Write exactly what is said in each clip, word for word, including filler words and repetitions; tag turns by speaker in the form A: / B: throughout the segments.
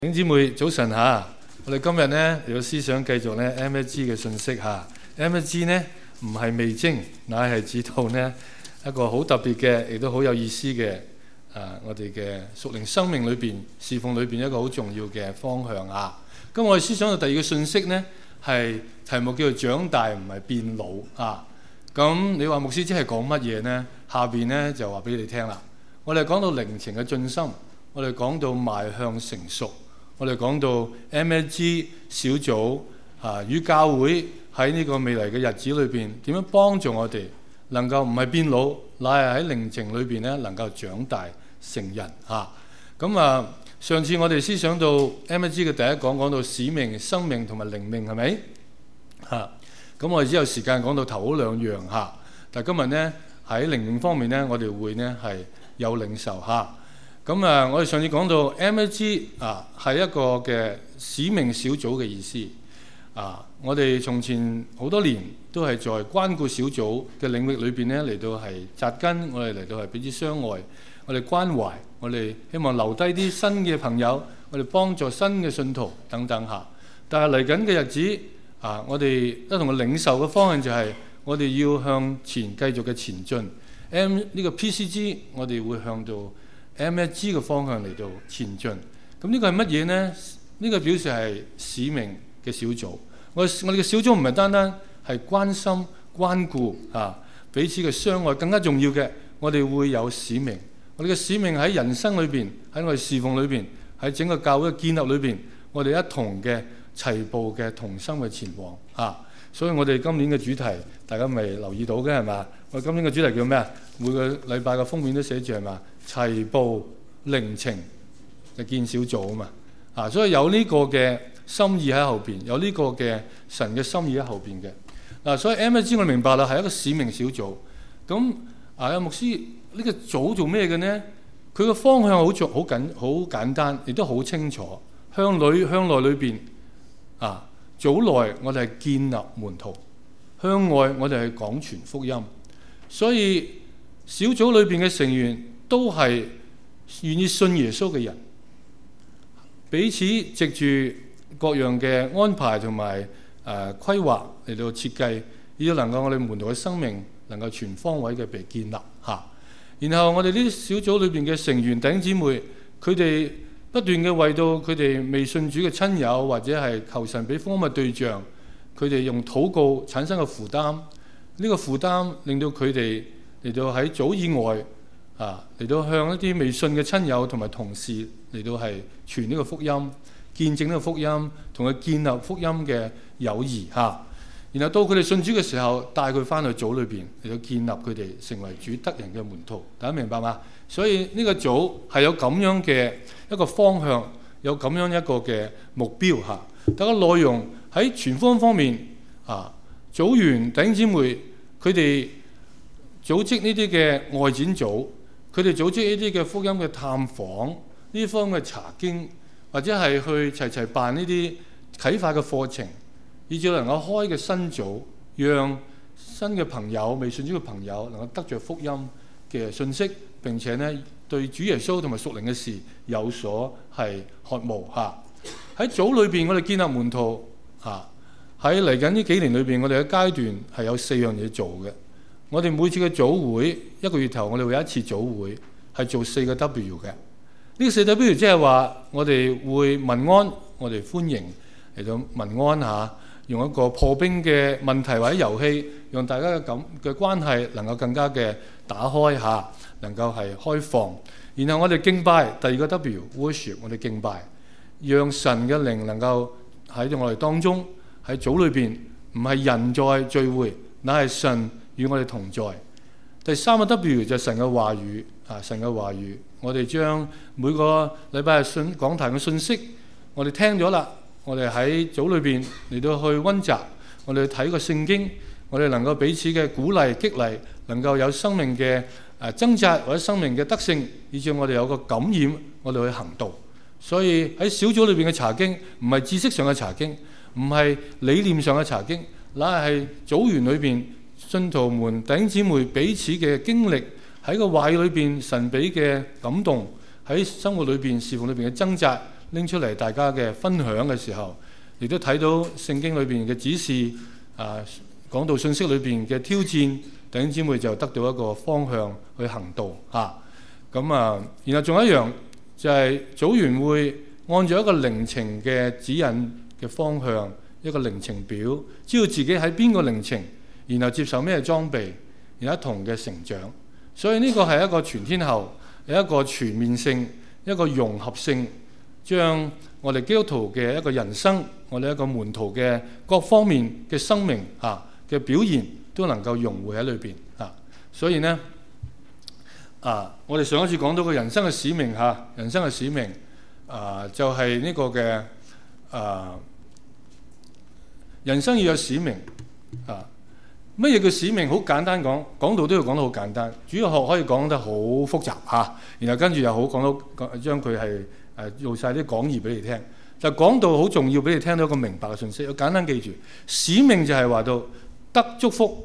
A: 弟兄姊妹早晨嚇，我哋今日呢有思想繼續呢 M S G 嘅信息嚇。M S G 呢唔係味精，乃係指到呢一個好特別嘅，亦都好有意思嘅啊！我哋嘅屬靈生命裏邊侍奉裏邊一個好重要嘅方向啊！咁我哋思想到第二個信息呢係題目叫做長大唔係變老啊！咁你話牧師即係講乜嘢呢？下邊呢就話俾你聽啦。我哋講到靈情嘅進深，我哋講到邁向成熟。我哋講到 M S G 小組啊，與教會喺呢個未來嘅日子裏邊點樣幫助我哋能夠唔係變老，乃係喺靈情裏邊咧能夠長大成人嚇。咁啊，上次我哋思想到 M S G 嘅第一講講到使命、生命同埋靈命係咪嚇？咁我哋只有時間講到頭嗰兩樣嚇。但係今日呢，喺靈命方面呢，我哋會呢係有領受嚇。咁啊，我哋上次講到 M S G 啊，係一個嘅使命小組嘅意思啊。我哋從前好多年都係在關顧小組嘅領域裏邊咧，嚟到係扎根，我哋嚟到係彼此相愛，我哋關懷，我哋希望留低啲新嘅朋友，我哋幫助新嘅信徒等等下。但係嚟緊嘅日子啊，我哋一同嘅領受嘅方向就係我哋要向前繼續嘅前進。M 呢個 P C G 我哋會向到M S G 嘅方向嚟到前進，咁呢個係乜嘢呢？呢、呢個表示係使命嘅小組。我我哋嘅小組唔係單單係關心關顧啊，彼此嘅相愛，更加重要嘅，我哋會有使命。我哋嘅使命喺人生裏邊，喺我哋侍奉裏邊，喺整個教會嘅建立裏邊，我哋一同嘅齊步嘅同心嘅前往啊！所以我哋今年嘅主題，大家未留意到嘅係嘛？我哋今年嘅主題叫咩啊？每個禮拜嘅封面都寫住係嘛？齊步靈情嘅建小組啊嘛，啊，所以有呢個嘅心意喺後邊，有呢個嘅神嘅心意喺後邊嘅。嗱、啊，所以 M S G 我明白啦，係一個使命小組。咁啊，牧師呢、呢個組做咩嘅呢？佢個方向好重、好緊、好簡單，亦都好清楚。向裏向內裏邊啊，組內我哋係建立門徒，向外我哋係廣傳福音。所以小組裏邊嘅成員都係願意信耶穌嘅人，彼此藉住各樣嘅安排同埋誒規劃嚟到設計，要能夠我哋門徒嘅生命能夠全方位嘅被建立嚇。然後我哋呢啲小組裏邊嘅成員弟兄姊妹，佢哋不斷嘅為到佢哋未信主嘅親友或者係求神俾福音嘅對象，佢哋用禱告產生嘅負擔，呢、這個負擔令到佢哋嚟到喺組以外啊，嚟到向一啲未信嘅親友同埋同事嚟到係傳呢個福音，見證呢個福音，同佢建立福音嘅友誼嚇、啊。然後到佢哋信主嘅時候，帶佢翻去組裏邊嚟到建立佢哋成為主得人嘅門徒。大家明白嗎？所以呢個組係有咁樣嘅一個方向，有咁樣一個嘅目標嚇。但係個內容喺傳福音方面啊，組員弟兄姊妹佢哋組織呢啲嘅外展組。佢哋組織呢啲嘅福音嘅探訪，呢方嘅查經，或者係去齊齊辦呢啲啟發嘅課程，以至能夠開嘅新組，讓新嘅朋友、未信主嘅朋友能夠得着福音嘅信息，並且呢對主耶穌同埋屬靈嘅事有所係渴慕嚇。喺組裏邊，我哋建立門徒嚇。喺嚟緊呢幾年裏邊，我哋嘅階段係有四樣嘢做嘅。我哋每次嘅組會一個月頭，我哋會有一次組會，係做四個 W 嘅。呢、這個四 W 即係話，我哋會問安，我哋歡迎嚟到問安下，用一個破冰嘅問題或者遊戲，讓大家嘅感嘅關係能夠更加嘅打開下，能夠係開放。然後我哋敬拜，第二個 W worship， 我哋敬拜，讓神嘅靈能夠喺我哋當中，喺組裏邊唔係人在聚會，乃係神與我哋同在。第三個 W 就係神嘅話語啊！神嘅話語，我哋將每個禮拜日信講壇嘅信息，我哋聽咗啦。我哋喺組裏邊嚟到去溫習，我哋去睇個聖經，我哋能夠彼此嘅鼓勵激勵，能夠有生命嘅誒掙扎或者生命嘅得勝，以至我哋有個感染，我哋去行道。所以喺小組裏邊嘅查經，唔係知識上嘅查經，唔係理念上嘅查經，乃係組員裏邊信徒們弟兄姊妹彼此嘅經歷，喺個話語裏邊神俾嘅感動，喺生活裏邊侍奉裏邊嘅掙扎， 拎出嚟大家嘅分享嘅時候，亦都睇到聖經裏邊嘅指示啊，講道信息裏邊嘅挑戰，弟兄姊妹就得到一個方向去行道嚇。咁啊，然後仲有一樣就係、是、組員會按照一個靈程嘅指引嘅方向，一個靈程表，知道自己喺邊個靈程，然後接受咩裝備，然後一同嘅成長。所以呢個係一個全天候，有一個全面性，一個融合性，將我哋基督徒嘅一個人生，我哋一個門徒嘅各方面嘅生命嚇嘅表現都能夠融匯喺裏邊嚇。所以呢，啊，我哋上一次講到個人生嘅使命嚇，人生嘅使命啊，就係、是、呢個嘅啊，人生要有使命啊。乜嘢叫使命？好簡單講，講道都要講得好簡單。主要學可以講得好複雜嚇，然後跟住又好講到將佢係誒做晒啲講義俾你聽。就講道好重要，俾你聽到一個明白嘅信息。要簡單記住，使命就係話到得祝福，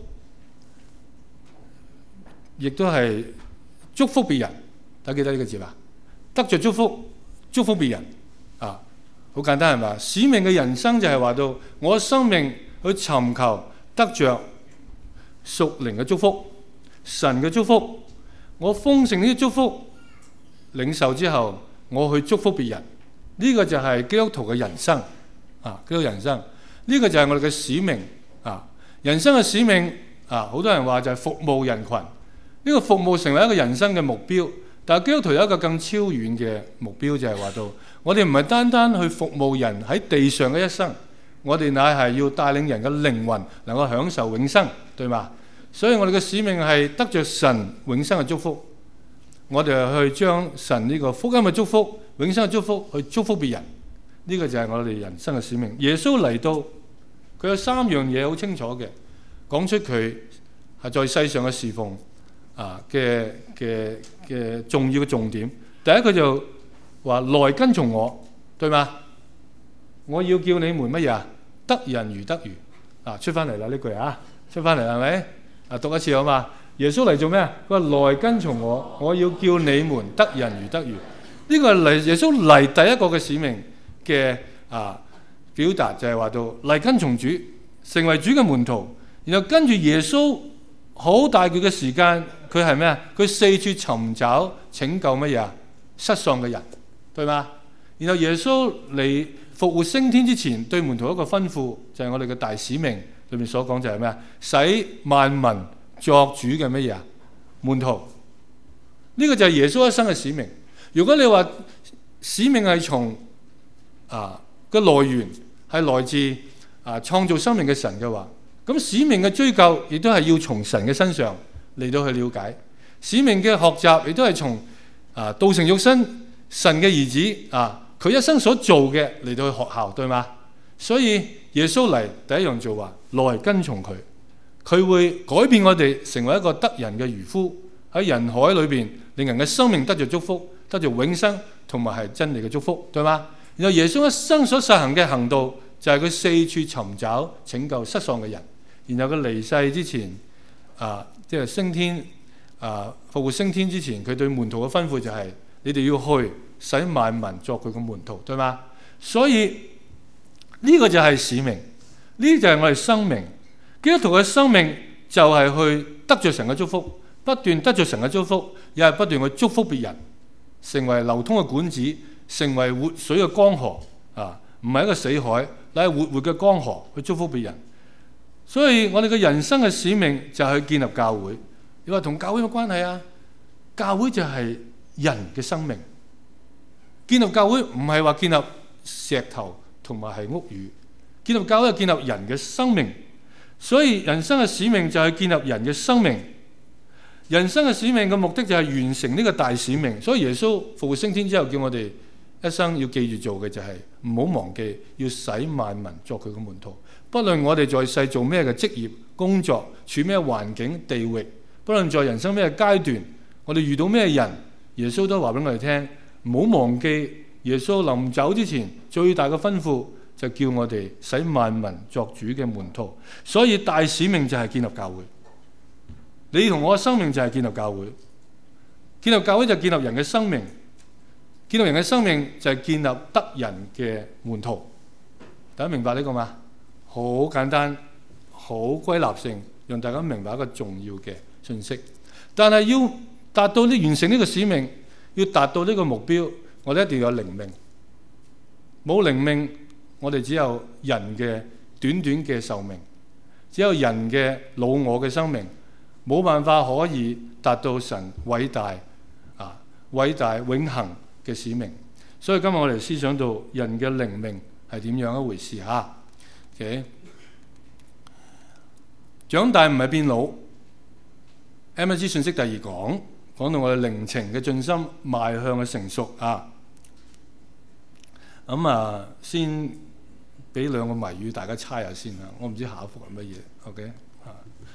A: 亦都係祝福別人。大家記得呢個字吧？得着祝福，祝福別人啊，好簡單係嘛？使命嘅人生就係話到我生命去尋求得着屬靈嘅祝福，神嘅祝福，我豐盛呢啲祝福領受之後，我去祝福別人，呢、這個就係基督徒嘅人生啊！基督徒人生呢、這個就係我哋嘅使命啊！人生嘅使命啊，好多人話就係服務人群，呢、這個服務成為一個人生嘅目標。但係基督徒有一個更超遠嘅目標，就係話到我哋唔係單單去服務人喺地上嘅一生。我哋乃係要帶領人嘅靈魂能夠享受永生，對嘛？所以我哋嘅使命係得着神永生嘅祝福，我哋去將神呢個福音嘅祝福、永生嘅祝福去祝福別人，呢、這個就係我哋人生嘅使命。耶穌嚟到，佢有三樣嘢好清楚嘅，講出佢係在世上嘅侍奉啊嘅嘅嘅重要嘅重點。第一，佢就話來跟從我，對嘛？我要叫你們乜嘢啊？得人如得魚啊！出翻嚟啦呢句啊，出翻嚟係咪？啊，讀一次好嘛？耶穌嚟做咩啊？佢話來跟從我，我要叫你們得人如得魚。呢、這個係嚟耶穌嚟第一個嘅使命嘅啊表達，就係話到嚟跟從主，成為主嘅門徒。然後跟住耶穌好大段嘅時間，佢係咩啊？佢四處尋找拯救乜嘢啊？失喪嘅人，對嘛？然後耶穌嚟復活升天之前，對門徒一個吩咐，就係、是、我哋嘅大使命裏面所講，就係咩啊？使萬民作主嘅乜嘢啊？門徒。呢、這個就係耶穌一生嘅使命。如果你話使命係從啊個來源係來自啊創造生命嘅神嘅話，咁使命嘅追究亦都係要從神嘅身上嚟到去了解。使命嘅學習亦都係從啊道成肉身神嘅兒子啊。佢一生所做嘅嚟到去學校，對嗎？所以耶穌嚟第一樣做話，來跟從佢，佢會改變我哋成為一個得人嘅漁夫，喺人海裏邊令人嘅生命得着祝福，得着永生，同埋係真理嘅祝福，對嗎？然後耶穌一生所實行嘅行道就係佢四處尋找拯救失喪嘅人。然後佢離世之前啊，即係升天啊復活升天之前，佢對門徒嘅吩咐就係、是、你哋要去使萬民作佢嘅門徒，對嗎？所以呢、這個就係使命，呢就係我哋生命。基督徒嘅生命就係去得着神嘅祝福，不斷得着神嘅祝福，又係不斷去祝福別人，成為流通嘅管子，成為活水嘅江河啊！唔係一個死海，乃係活活嘅江河去祝福別人。所以我哋嘅人生嘅使命就係去建立教會。你話同教會有乜關係啊？教會就係人嘅生命。建立教會唔係話建立石頭同埋係屋宇，建立教會係建立人嘅生命。所以人生嘅使命就係建立人嘅生命。人生嘅使命嘅目的就係完成呢個大使命。所以耶穌復活升天之後叫我哋一生要記住做嘅就係唔好忘記要使萬民作佢嘅門徒。不論我哋在世做咩嘅職業工作，處咩環境地域，不論在人生咩階段，我哋遇到咩人，耶穌都話俾我哋聽。唔好忘記耶穌臨走之前最大嘅吩咐就叫我哋使萬民作主嘅門徒。所以大使命就係建立教會。你同我嘅生命就係建立教會。建立教會就建立人嘅生命。 建立人嘅生命就係建立得人嘅門徒。大家明白呢個嗎？好簡單，好歸納性，讓大家明白一個重要嘅信息。但係要達到呢，完成呢個使命，要達到呢個目標，我哋一定要有靈命。冇靈命，我哋只有人嘅短短嘅壽命，只有人嘅老我嘅生命，冇辦法可以達到神偉大啊偉大永恆嘅使命。所以今日我哋思想到人嘅靈命係點樣一回事嚇。Okay? 長大唔係變老。M S G 信息第二講講到我哋靈情嘅進心邁向嘅成熟啊。咁啊，先俾兩個謎語大家猜下先啊。我唔知下一幅係乜嘢。OK 啊，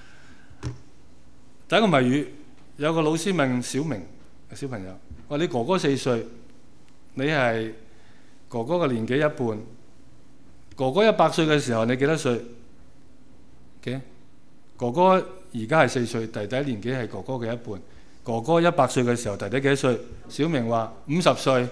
A: 第一個謎語，有個老師問小明小朋友：話你哥哥四歲，你係哥哥嘅年紀一半。哥哥一百歲嘅時候，你幾多歲 ？OK， 哥哥而家係四歲，弟弟年紀係哥哥嘅一半。哥哥一百歲嘅時候，弟弟幾多歲？小明話五十歲。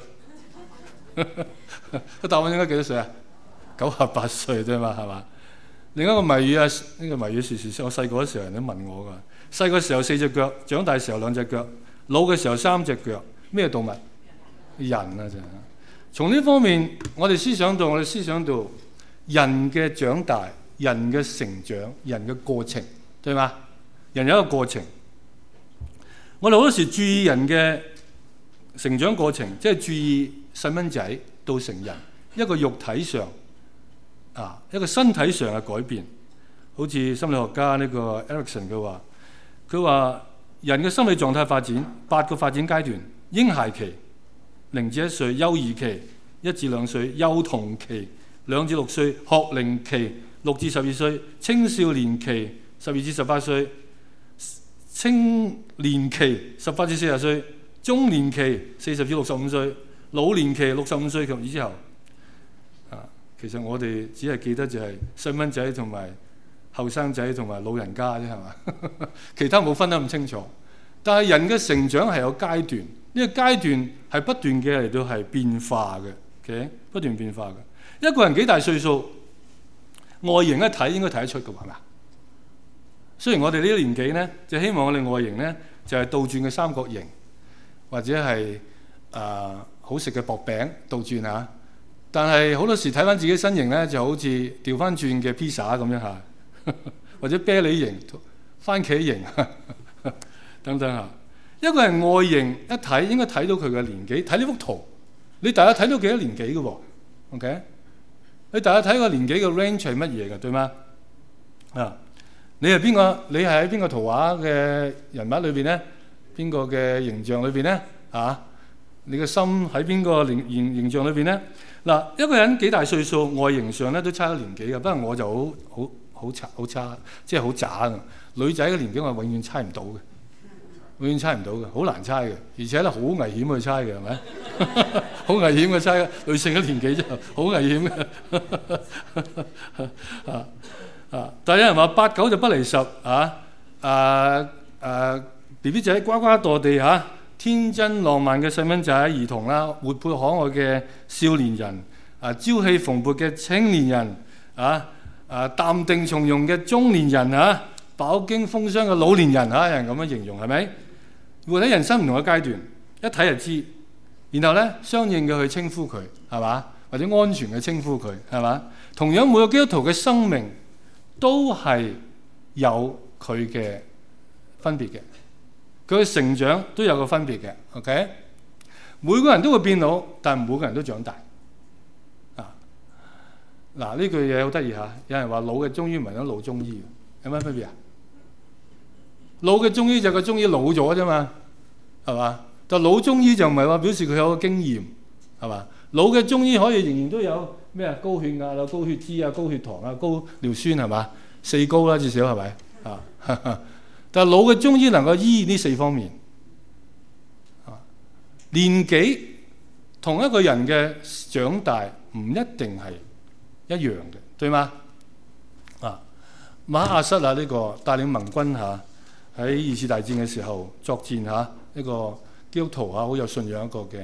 A: 個答案應該幾多歲啊？九十八歲啫嘛，係嘛？另一個謎語啊，呢、這個謎語時時我細個嗰時候人都問我噶。細個時候四隻腳，長大時候兩隻腳，老嘅時候三隻腳。咩動物？人啊，真係。從呢方面，我哋思想到，我哋思想到人嘅長大、人嘅成長、人嘅過程，對嗎？人有一個過程。我哋好多時注意人嘅成長過程，即係注意細蚊仔到成人一個肉體上啊，一個身體上嘅改變。好似心理學家呢個 Erickson 佢話，佢話人嘅心理狀態發展八個發展階段：嬰孩期、零至一歲、幼兒期、一至兩歲、幼童期、兩至六歲、學齡期、六至十二歲、青少年期、十二至十八歲、青年期十八至四十歲、中年期四十至六十五歲、老年期六十五歲及以之後。啊，其實我哋只係記得就係細蚊仔同埋後生仔同埋老人家啫，係嘛？其他冇分得咁清楚。但係人嘅成長係有階段，呢、這個階段係不斷嘅嚟到係變化嘅。Okay? 不斷變化嘅。一個人幾大歲數，外形一睇應該睇得出嘅，係嘛？雖然我哋呢啲年紀咧，就希望我哋外形咧就係、是、倒轉嘅三角形，或者係啊、呃、好食嘅薄餅倒轉嚇。但係好多時睇翻自己身形咧，就好似調翻轉嘅披薩咁樣嚇，或者啤梨形、番茄形等等嚇。一個人外形一睇應該睇到佢嘅年紀。睇呢幅圖，你大家睇到幾多年紀嘅喎 ？OK， 你大家睇個年紀嘅 range 係乜嘢嘅？對嗎？啊，你係邊個？你係喺邊個圖畫嘅人物裏邊咧？邊個嘅形象裏邊咧？啊，你嘅心喺邊個形形形象裏邊咧？嗱，一個人幾大歲數，外形上咧都差咗年紀嘅。不過我就好好好差好差，即係好渣嘅。女仔嘅年紀我永遠猜唔到嘅。永遠猜唔到嘅，好難猜嘅，而且咧好危險去猜嘅，係咪？好危險去猜嘅，女性嘅年紀就好危險嘅。啊啊！但係有人話八九就不離十啊！啊啊 B B 仔呱呱墮地嚇、啊，天真浪漫嘅細蚊仔、兒童啦，活潑可愛嘅少年人，啊朝氣蓬勃嘅青年人，啊啊淡定從容嘅中年人啊，飽經風霜嘅老年人嚇，有人咁樣形容係咪？活喺人生唔同嘅階段，一睇就知。然後咧，相應嘅去稱呼佢，係嘛？或者安全嘅稱呼佢，係嘛？同樣每個基督徒嘅生命都係有佢嘅分別嘅，佢嘅成長都有個分別嘅。OK， 每個人都會變老，但係每個人都長大。啊，嗱呢句嘢好得意嚇，有人話老嘅中醫唔係講老中醫，有咩分別啊？老嘅中醫就個中醫老咗啫嘛，係嘛？但老中醫就唔係話表示佢有個經驗，係嘛？老嘅中醫可以仍然都有咩啊？高血壓啊、高血脂啊、高血糖啊、高尿酸係嘛？四高啦至少係咪啊？但係老嘅中醫能夠醫呢四方面。啊，年紀同一個人嘅長大唔一定係一樣嘅，對嗎？啊，馬亞瑟啊呢個帶領盟軍嚇。喺二次大戰嘅時候作戰嚇，一個基督徒嚇好有信仰一個嘅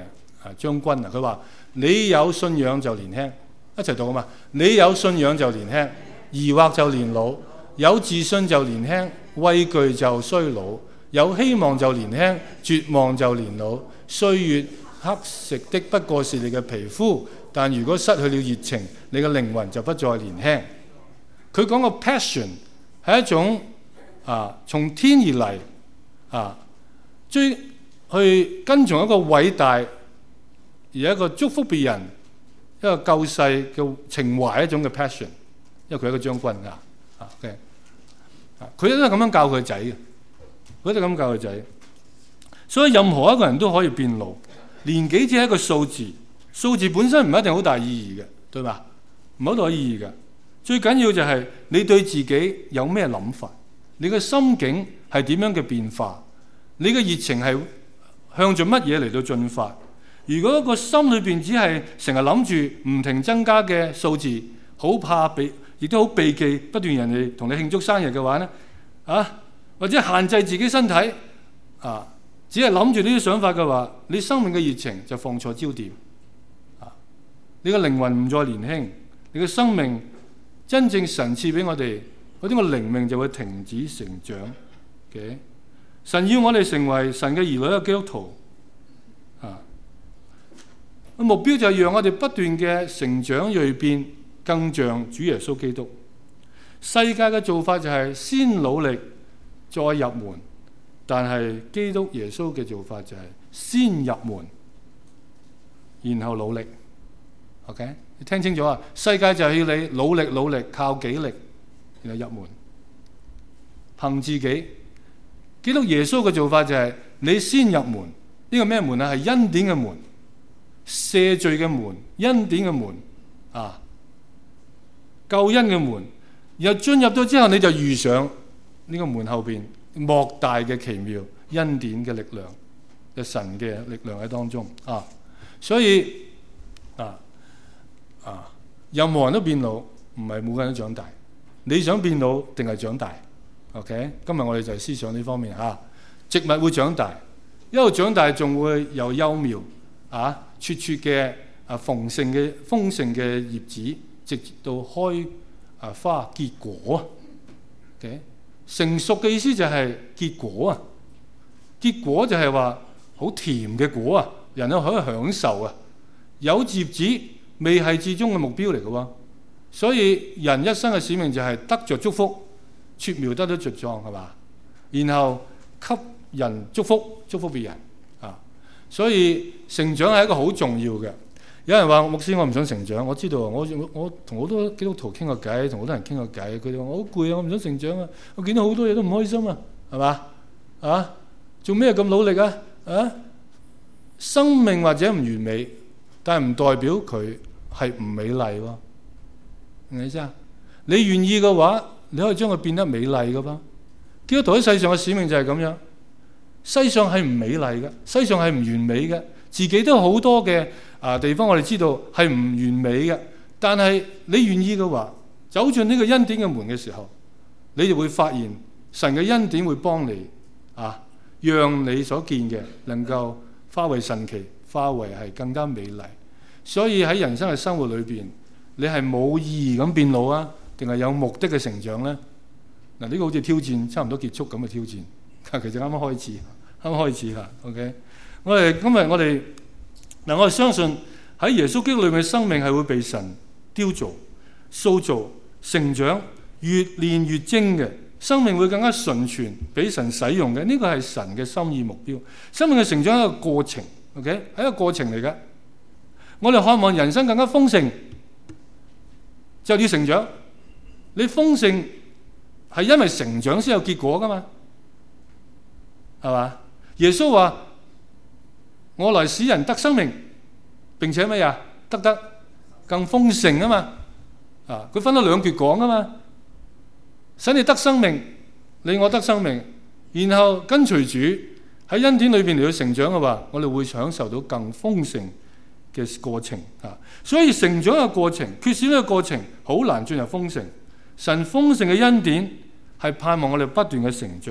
A: 啊將軍啊，佢話你有信仰就年輕，一齊讀啊嘛。你有信仰就年輕，疑惑就年老；有自信就年輕，畏懼就衰老；有希望就年輕，絕望就年老。歲月黑食的不過是你嘅皮膚，但如果失去了熱情，你嘅靈魂就不再年輕。佢講個 passion 係一種啊從天而嚟啊追去跟從一個偉大而一個祝福別人一個救世嘅情懷一種嘅 passion， 因為佢係一個將軍啊啊 OK 啊，佢都係咁樣教佢仔嘅，佢都係咁教佢仔。所以任何一個人都可以變老，年紀只係一個數字，數字本身唔一定好大意義嘅，對吧？唔係好大意義嘅。最緊要就係你對自己有咩諗法，你嘅心境係點樣嘅變化，你嘅熱情係向着乜嘢嚟到進發。如果個心裏邊只係成日諗住唔停增加嘅數字，好怕避，亦都好避忌不斷人哋同你慶祝生日嘅話呢，啊，或者限制自己身體啊，只係諗住呢啲想法嘅話，你生命嘅熱情就放錯焦點啊！你嘅靈魂唔再年輕，你嘅生命真正神賜俾我哋嗰啲個靈命就會停止成長嘅。神要我哋成為神嘅兒女嘅基督徒啊！目標就係讓我哋不斷嘅成長蛻變，更像主耶穌基督。世界嘅做法就係先努力再入門，但係基督耶穌嘅做法就係先入門，然後努力。OK， 你聽清楚啊！世界就係要你努力努力，靠己力，然後入門，憑自己。基督耶穌嘅做法就係你先入門。呢個咩門啊？係恩典嘅門，赦罪嘅門，恩典嘅門啊，救恩嘅門。然後進入咗之後，你就遇上呢個門後邊莫大嘅奇妙恩典嘅力量，嘅神嘅力量喺當中啊。所以啊啊，任何人都變老，唔係每個人都長大。你想變老定係長大 ？OK， 今日我哋就係思想呢方面啊。植物會長大，一路長大仲會有幼苗啊，撮撮嘅啊豐盛嘅豐盛嘅葉子，直到開啊花結果啊。OK， 成熟嘅意思就係結果啊，結果就係話好甜嘅果啊，人都可以享受啊。有葉子未係至終嘅目標嚟嘅喎，所以人一生嘅使命就係得着祝福，撮苗得到茁壯，係嘛？然後給人祝福，祝福別人啊。所以成長係一個好重要嘅。有人話牧師，我唔想成長。我知道我我同好多基督徒傾過偈，同好多人傾過偈，佢哋話我好攰啊，我唔想成長啊，我見到好多嘢都唔開心啊，係嘛？啊，做咩咁努力啊？啊，生命或者唔完美，但係唔代表佢係唔美麗喎。明唔明意思啊？你願意嘅話，你可以將佢變得美麗嘅噃。基督徒喺世上嘅使命就係咁樣。世上係唔美麗嘅，世上係唔完美嘅，自己都好多嘅啊地方我哋知道係唔完美嘅。但係你願意嘅話，走進呢個恩典嘅門嘅時候，你就會發現神嘅恩典會幫你啊，讓你所見嘅能夠化為神奇，化為係更加美麗。所以喺人生嘅生活裏邊，你係冇意義咁變老啊，定係有目的嘅成長呢？嗱，呢個好似挑戰，差唔多結束咁嘅挑戰。其實啱啱開始，啱啱開始啦。OK， 我哋今日我哋嗱，我哋相信喺耶穌基督裏面嘅生命係會被神雕造、塑造、成長，越練越精嘅生命會更加純全，俾神使用嘅。呢個係神嘅心意目標。生命嘅成長係一個過程 ，OK， 係一個過程嚟嘅。我哋渴望人生更加豐盛，就要成長。你豐盛係因為成長先有結果噶嘛？係嘛？耶穌話：我來使人得生命，並且乜嘢？得得更豐盛啊嘛！啊，佢分咗兩橛講啊嘛。使你得生命，你我得生命，然後跟隨主喺恩典裏邊嚟到成長嘅話，我哋會享受到更豐盛嘅過程啊。所以成長嘅過程，缺少呢個過程，好難進入豐盛。神豐盛嘅恩典係盼望我哋不斷嘅成長，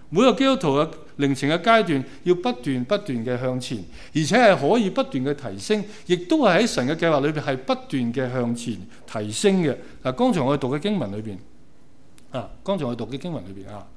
A: 每個基督徒嘅靈情嘅階段要不斷不斷嘅向前，而且係可以不斷嘅提升，亦都係喺神嘅計劃裏邊係不斷嘅向前提升嘅。嗱，剛才我哋讀嘅經文裏邊啊，剛才我哋讀嘅經文裏邊啊，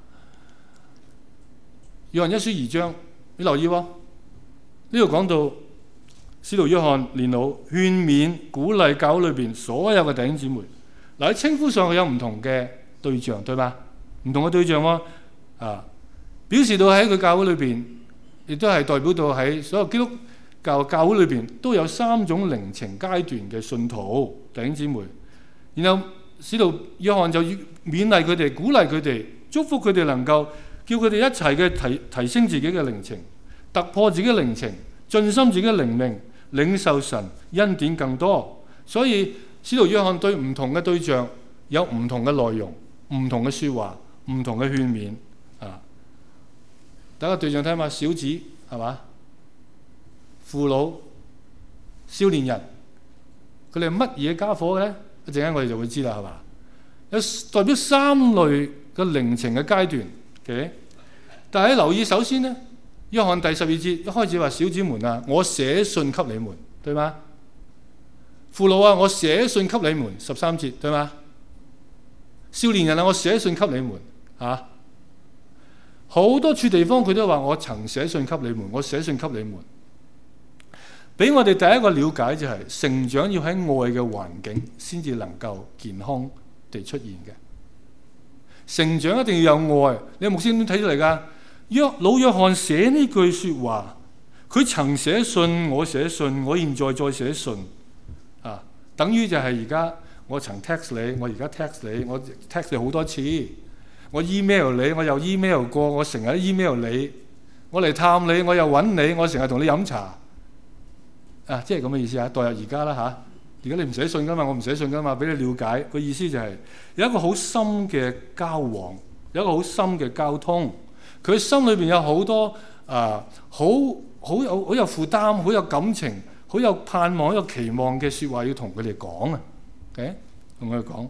A: 約翰一書二章，你留意喎，呢度講到使徒約翰年老勸勉鼓勵教會裏邊所有嘅弟兄姊妹。嗱，喺稱呼上佢有唔同嘅對象，對吧？唔同嘅對象喎啊。表示到喺佢教會裏邊，亦都係代表到喺所有基督教教會裏邊都有三種靈情階段嘅信徒弟兄姊妹。然後使徒約翰就勉勵佢哋，鼓勵佢哋，祝福佢哋能夠叫佢哋一齊嘅提提升自己嘅靈情，突破自己嘅靈情，盡心自己嘅靈命，領受神恩典更多。所以使徒約翰對唔同嘅對象有唔同嘅內容、唔同嘅説話、唔同嘅勸勉啊。第一個對象睇下，小子係嘛，父老、少年人，佢哋係乜嘢家伙嘅咧？一陣間我哋就會知啦，係嘛？有代表三類嘅靈情嘅階段嘅。但係留意，首先咧，約翰第十二節一開始話：小子們啊，我寫信給你們，對嗎？父老啊，我寫信給你們，十三節對嗎？少年人啊，我寫信給你們，嚇。好多處地方佢都話我曾寫信給你們，我寫信給你們。俾我哋第一個了解就係、是、成長要喺愛嘅環境先至能夠健康地出現嘅。成長一定要有愛。你牧師點睇出嚟㗎？約老約翰寫呢句説話，佢曾寫信，我寫信，我現在再寫信啊，等於就係而家我曾 text 你，我而家 text 你，我 text 你好多次。我 email 你，我又 email 過，我成日都 email 你，我嚟探你，我又揾你，我成日同你飲茶，啊，即係咁嘅意思啊。代入而家啦嚇，而家你唔寫信噶嘛，我唔寫信噶嘛，俾你了解個意思就係、是、有一個好深嘅交往，有一個好深嘅交通。佢心裏邊有好多啊，好好有好有負擔，好有感情，好有盼望，好有期望嘅説話要同佢哋講啊。OK， 同佢哋講。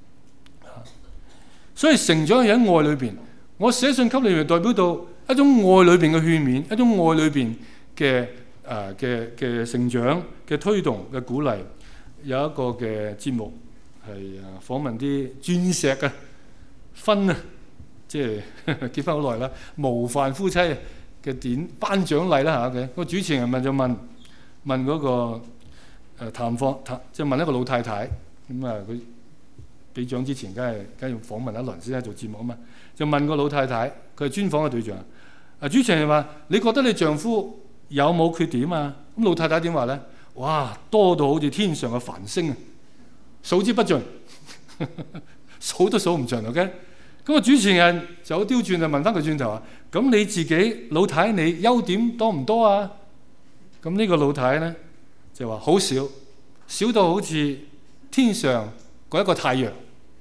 A: 所以成長喺愛裏邊，我寫信給你哋，代表到一種愛裏邊嘅勸勉，一種愛裏邊嘅誒嘅嘅成長嘅推動嘅鼓勵。有一個嘅節目係誒訪問啲鑽石嘅婚啊，即係結婚好耐啦，模範夫妻嘅典頒獎禮啦嚇嘅。個主持人問就問問嗰個誒探訪探，即係問一個老太太咁啊佢。俾獎之前，梗係梗係要訪問一輪先做節目啊嘛。就問個老太太，佢係專訪嘅對象。啊，主持人話：你覺得你丈夫有冇缺點啊？咁老太太點話咧？哇，多到好似天上嘅繁星啊，數之不盡，數都數唔盡。OK，咁啊，主持人就好刁鑽，就問翻佢轉頭話：咁你自己老太你優點多唔多啊？咁呢個老太咧就話：好少，少到好似天上嗰一個太陽。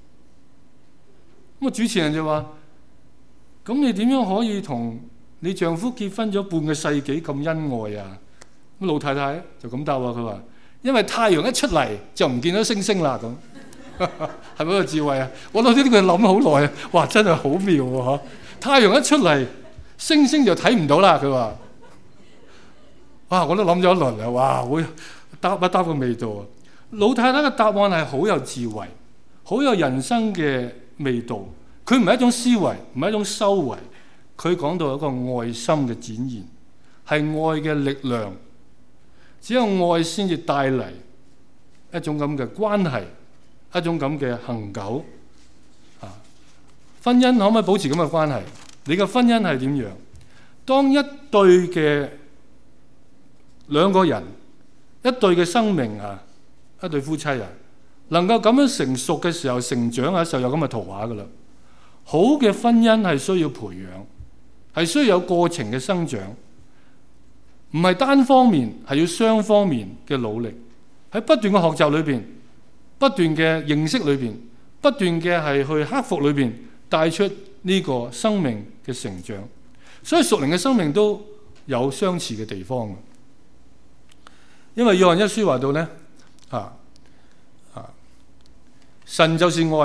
A: 咁啊，主持人就話：咁你點樣可以同你丈夫結婚咗半個世紀咁恩愛啊？咁老太太就咁答話：佢話因為太陽一出嚟就唔見到星星啦。咁係咪個智慧啊？我諗呢啲佢諗好耐啊！哇，真係好妙喎！太陽一出嚟，星星就睇唔到啦。佢話：哇，我都諗咗一輪啊！哇，會答不答個味道啊！老太太嘅答案係好有智慧，好有人生嘅味道。佢唔係一種思維，唔係一種修為，佢講到一個愛心嘅展現，係愛嘅力量。只有愛先至帶嚟一種咁嘅關係，一種咁嘅恆久。啊，婚姻可唔可以保持咁嘅關係？你嘅婚姻係點樣？當一對嘅兩個人，一對嘅生命啊，一對夫妻啊，能夠咁樣成熟嘅時候，成長嘅時候有咁嘅圖畫噶啦。好嘅婚姻係需要培養，係需要有過程嘅生長，唔係單方面，係要雙方面嘅努力，喺不斷嘅學習裏邊，不斷嘅認識裏邊，不斷嘅係去克服裏邊，帶出呢個生命嘅成長。所以屬靈嘅生命都有相似嘅地方。因為約翰一書話到咧，啊啊，神就是愛，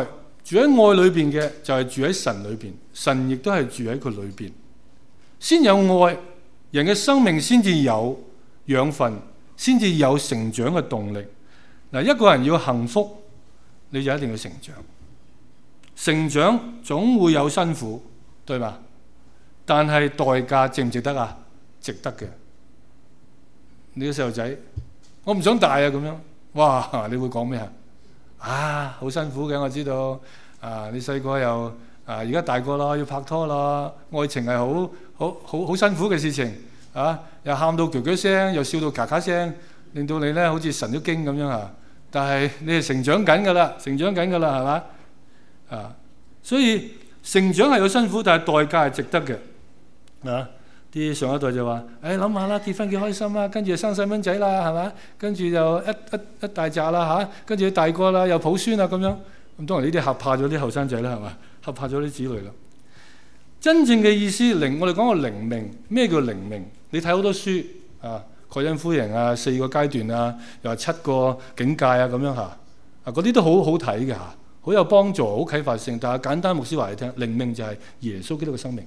A: 住喺愛裏邊嘅就係住喺神裏邊，神亦都係住喺佢裏邊。先有愛，人嘅生命先至有養分，先至有成長嘅動力。嗱，一個人要幸福，你就一定要成長。成長總會有辛苦，對嘛？但係代價值唔值得啊？值得嘅。你個細路仔，我唔想大啊，咁樣，哇！你會講咩啊？啊，好辛苦嘅，我知道。啊，你細個又啊，而家大個啦，要拍拖啦，愛情係好好好好辛苦嘅事情啊！又喊到嘰嘰聲，又笑到咔咔聲，令到你咧好似神都驚咁樣啊！但係你係成長緊噶啦，成長緊噶啦，係嘛？啊，所以成長係有辛苦，但係代價係值得嘅啊！啲上一代就話：誒諗下啦，結婚幾開心啊，跟住就生細蚊仔啦，係嘛？跟住就一一一大紮啦嚇，跟住大個啦，又抱孫啊咁樣。咁當然呢啲嚇怕咗啲後生仔啦，係嘛？嚇怕咗啲子女啦。真正嘅意思靈，我哋講個靈命，咩叫靈命？你睇好多書啊，蓋恩夫人啊，四個階段啊，又話七個境界啊，咁樣嚇啊，嗰啲都好好睇嘅嚇，好有幫助，好啟發性。但係簡單牧師話你聽，靈命就係耶穌基督嘅生命，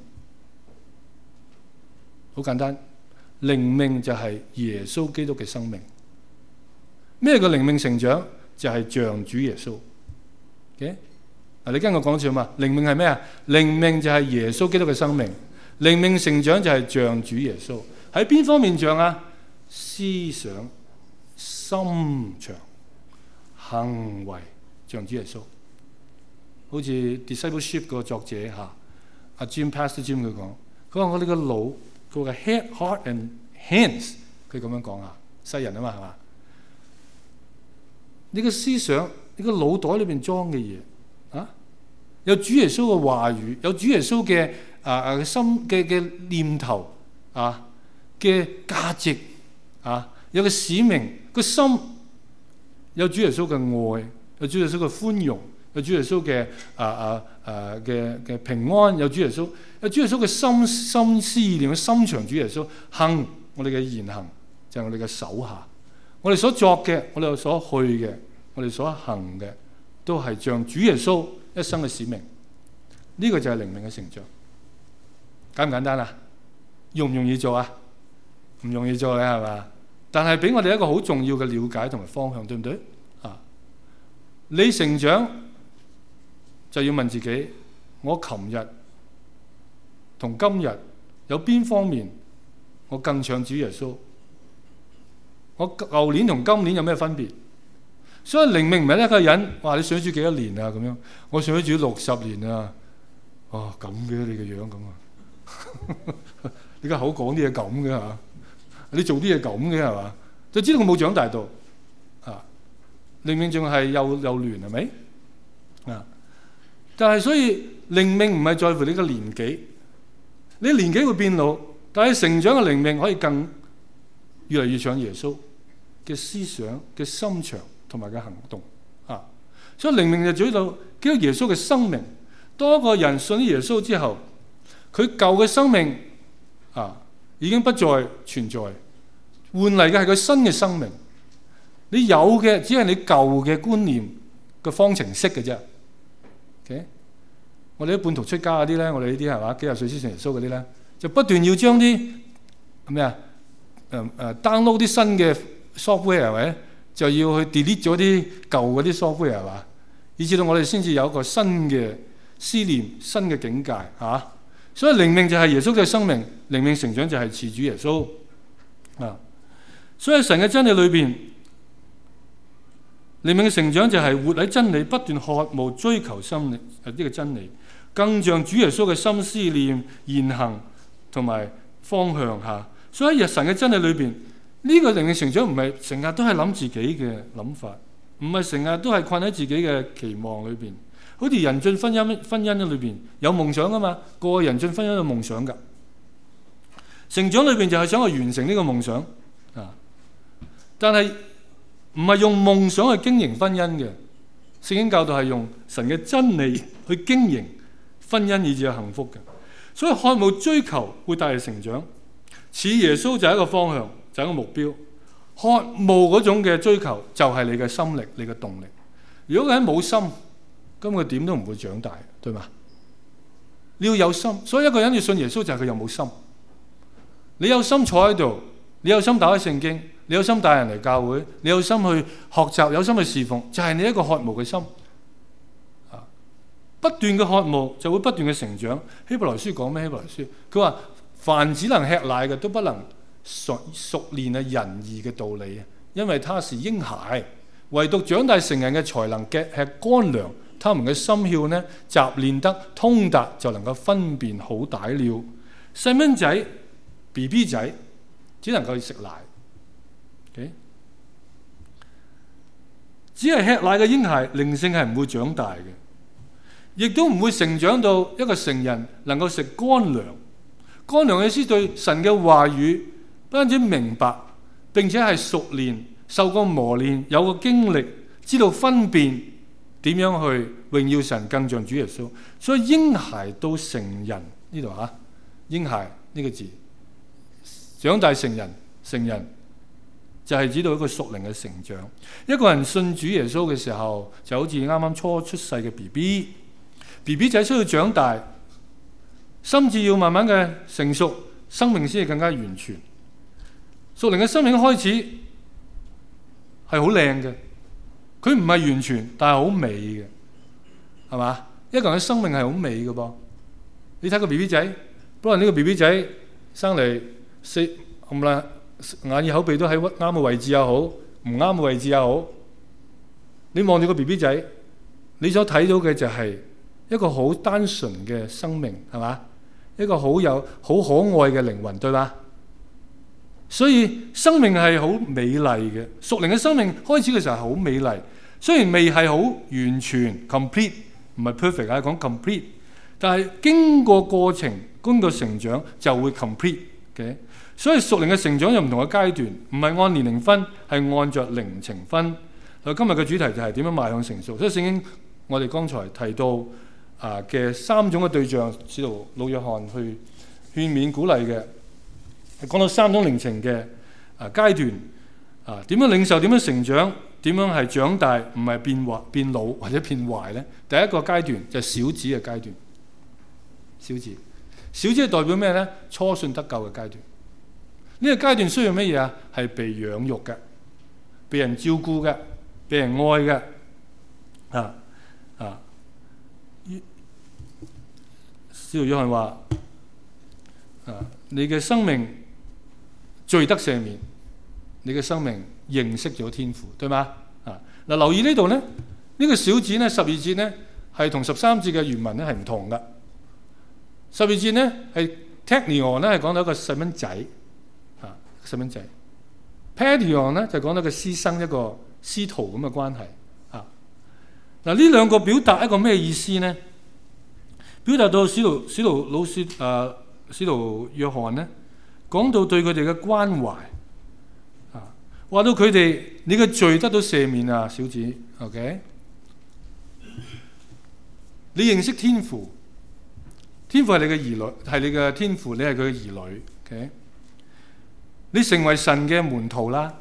A: 好簡單。靈命就係耶穌基督嘅生命。咩叫靈命成長？就係像主耶穌。Okay? 你跟我講住嘛？靈命係咩啊？靈命就係耶穌基督嘅生命，靈命成長就係像主耶穌。喺邊方面像啊？思想、心腸、行為像主耶穌。好似 discipleship 個作者嚇阿 Jim Pastor Jim 佢講，佢話我哋個腦，佢話 head heart and hands， 佢咁樣講啊，西人啊嘛係嘛？你個思想。你個腦袋裏邊裝嘅嘢啊，有主耶穌嘅話語，有主耶穌嘅啊啊心嘅嘅念頭啊嘅價值啊，有個使命，個心有主耶穌嘅愛，有主耶穌嘅寬容，有主耶穌嘅啊啊啊嘅嘅平安，有主耶穌，有主耶穌嘅心心思意念嘅心腸，主耶穌行我哋嘅言行就係我哋嘅手下，我哋所作嘅，我哋所去嘅。我哋所行嘅都係像主耶穌一生嘅使命，呢、這個就係靈命嘅成長。簡唔簡單啊？容唔容易做啊？唔容易做嘅係嘛？但係俾我哋一個好重要嘅了解同埋方向，對唔對啊？你成長就要問自己：我琴日同今日有邊方面我更像主耶穌？我舊年同今年有咩分別？所以靈命唔係一個人話你信主幾多年啊咁樣，我信主六十年啊，哦咁嘅你個樣咁啊，你個口講啲嘢咁嘅嚇，你做啲嘢咁嘅係嘛？就知道佢冇長大到啊，靈命仲係幼幼嫩係咪啊？但係所以靈命唔係在乎你個年紀，你年紀會變老，但係成長嘅靈命可以更越嚟越像耶穌嘅思想嘅心腸。同埋嘅行動啊，所以靈命就主到基督耶穌嘅生命。當一個人信咗耶穌之後，佢舊嘅生命啊已經不再存在，換嚟嘅係佢新嘅生命。你有嘅只係你舊嘅觀念嘅方程式嘅啫。Okay? 我哋啲半途出家嗰啲咧，我哋呢啲係嘛幾廿歲先信耶穌嗰啲咧，就不斷要將啲咩啊誒誒 download 啲新嘅 software 係咪？就要去 delete 咗啲舊嗰啲 software 係嘛，以至到我哋先至有一個新嘅思念、新嘅境界嚇、啊。所以靈命就係耶穌嘅生命，靈命成長就係似主耶穌啊。所以神嘅真理裏邊，靈命嘅成長就係活喺真理，不斷渴慕追求真理呢個真理，更像主耶穌嘅心思念、言行同埋方向嚇、啊。所以喺神嘅真理裏邊。呢、這個靈命成長唔係成日都係諗自己嘅諗法，唔係成日都係困喺自己嘅期望裏邊。好似人進婚姻婚姻裏邊有夢想啊嘛，個個人進婚姻有夢想㗎。成長裏邊就係想去完成呢個夢想啊，但係唔係用夢想去經營婚姻嘅。聖經教導係用神嘅真理去經營婚姻，以至有幸福嘅。所以渴慕追求會帶嚟成長，似耶穌就係一個方向。就係一個目標，渴慕嗰種嘅追求就係你嘅心力，你嘅動力。如果個人冇心， 咁佢點都唔會長大，對嘛？你要有心，所以一個人要信耶穌就係佢有冇心。你有心坐喺度，你有心打開聖經，你有心帶人嚟教會，你有心去學習，有心去侍奉，就係你一個渴慕嘅心。不斷嘅渴慕就會不斷嘅成長。希伯來書講咩？希伯來書佢話：凡只能吃奶嘅，都不能熟熟練啊仁義嘅道理啊，因為他是嬰孩。唯獨長大成人嘅才能嘅吃乾糧，他們嘅心竅呢習練得通達，就能夠分辨好歹了。細蚊仔 B B 仔只能夠食奶，okay? 只係吃奶嘅嬰孩靈性係唔會長大嘅。亦都唔會成長到一個成人能夠食乾糧。乾糧嘅意思對神嘅話語不單止明白，並且係熟練、受過磨練、有個經歷，知道分辨點樣去榮耀神，更像主耶穌。所以嬰孩到成人呢度嚇，嬰孩呢個字長大成人，成人就係指到一個屬靈嘅成長。一個人信主耶穌嘅時候，就好似啱啱初出世嘅 B B。B B 仔需要長大，心智要慢慢嘅成熟，生命先係更加完全。屬靈嘅生命開始係好靚嘅，佢唔係完全，但係好美嘅，係嘛？一個人嘅生命係好美嘅噃。你睇個 B B 仔，不過呢個 B B 仔生嚟四咁啦，眼耳口鼻都喺啱嘅位置又好，唔啱嘅位置又好。你望住個 B B 仔，你所睇到嘅就係一個好單純嘅生命，係嘛？一個好有好可愛嘅靈魂，對吧？所以生命係好美麗嘅，屬靈嘅生命開始嘅時候係好美麗，雖然未係好完全 complete， 唔係 perfect 啊，講 complete， 但係經過過程，經過成長就會 complete 嘅。所以屬靈嘅成長有唔同嘅階段，唔係按年齡分，係按着靈情分。今日嘅主題就係點樣邁向成熟。所以聖經我哋剛才提到啊嘅三種嘅對象，使徒老約翰去勸勉鼓勵嘅，係講到三種靈情嘅啊階段啊，點樣領受，點樣成長，點樣係長大，唔係變壞變老或者變壞咧。第一個階段就係小子嘅階段，小子，小子係代表咩咧？初信得救嘅階段。呢、這個階段需要乜嘢啊？係被養育嘅，被人照顧嘅，被人愛嘅啊啊！使徒約翰話：啊，你嘅生命罪得赦免，你嘅生命認識咗天父，對嗎？啊，嗱，留意呢度咧，呢、這個小子咧，十二節咧係同十三節嘅原文咧係唔同嘅。十二節咧係 technion 咧係講到一個細蚊仔，啊，細蚊仔 ；paidion 咧就講到一個師生，一個師徒咁嘅關係。啊，嗱，呢兩個表達一個咩意思咧？表達到使徒使徒老師誒使徒約翰咧，講到對佢哋嘅關懷啊，話到佢哋你嘅罪得到赦免啊，小子 ，OK？ 你認識天父，天父係你嘅兒女，係你嘅天父，你係佢嘅兒女 ，OK？ 你成為神嘅門徒啦，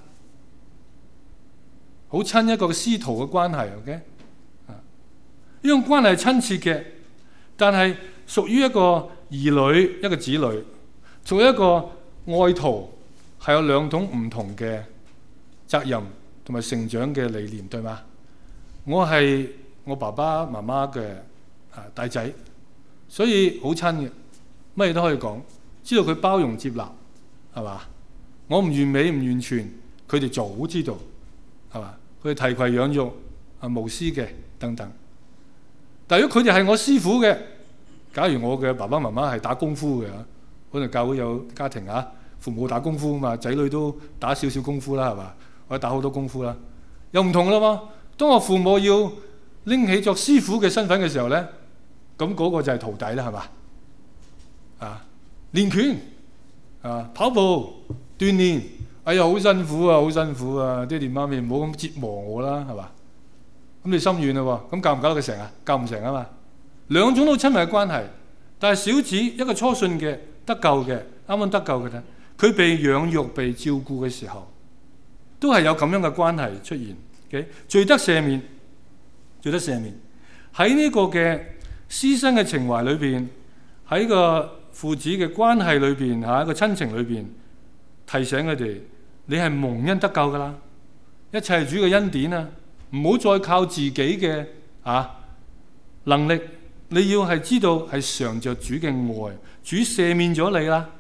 A: 好親一個師徒嘅關係 ，OK？ 啊，呢種關係係親切嘅。但係屬於一個兒女，一個子女，做一個愛徒，係有兩種唔同嘅責任同埋成長嘅理念，對嗎？我係我爸爸媽媽嘅啊大仔，所以好親嘅，乜嘢都可以講，知道佢包容接納，係嘛？我唔完美唔完全，佢哋早知道，係嘛？佢哋提攜養育啊無私嘅等等。但如果佢哋係我師傅嘅，假如我嘅爸爸媽媽係打功夫嘅，可能教會有家庭啊，父母打功夫啊嘛，仔女都打少少功夫啦，係嘛？或者打好多功夫啦，又唔同啦嘛。當我父母要拎起作師傅嘅身份嘅時候咧，咁、那、嗰個就係徒弟啦，係嘛？啊，練拳啊，跑步鍛鍊，哎呀好辛苦啊，好辛苦啊！爹哋媽咪唔好咁折磨我啦，係嘛？咁你心軟啦喎，咁教唔教得佢成啊？教唔成啊嘛。兩種都親密嘅關係，但係小子一個初信嘅得救嘅，啱啱得救嘅咧，佢被養育、被照顧嘅時候，都係有咁樣嘅關係出現。Okay? 罪得赦免，罪得赦免喺呢個嘅師生嘅情懷裏邊，喺個父子嘅關係裏邊嚇，一個親情裏邊，提醒佢哋：你係蒙恩得救噶啦，一切係主嘅恩典啊！唔好再靠自己嘅啊能力，你要係知道係嘗着主嘅愛，主赦免咗你啦。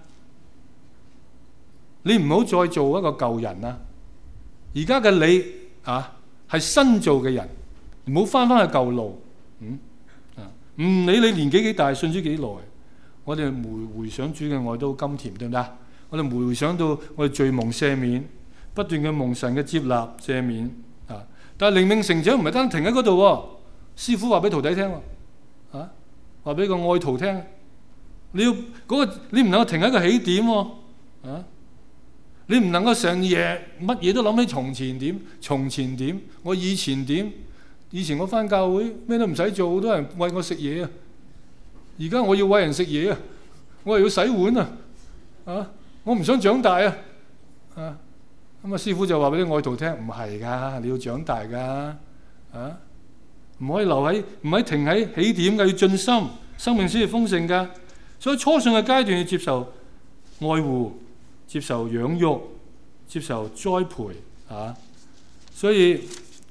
A: 你唔好再做一個舊人啦。而家嘅你啊係新造嘅人，唔好翻翻去舊路。嗯啊，唔理你年紀幾大，信主幾耐，我哋回回想主嘅愛都好甘甜，對唔對啊？我哋回想到我哋罪蒙赦免，不斷嘅蒙神嘅接納赦免啊！但係靈命成長唔係單停喺嗰度喎。師傅話俾徒弟聽喎，啊話俾個愛徒聽，你要嗰、嗰個你唔能夠停喺個起點喎，啊！你唔能夠成夜乜嘢都諗起從前點，從前點，我以前點，以前我返教會咩都唔使做，好多人餵我食嘢啊！而家我要餵人食嘢啊！我又要洗碗啊！啊！我唔想長大啊！啊！咁啊，師傅就話俾啲愛徒聽，唔係㗎，你要長大㗎，啊！唔可以留喺，唔可以停喺起點㗎，要進深，生命先至豐盛㗎。所以初信嘅階段要接受愛護。接受養育，接受栽培，啊！所以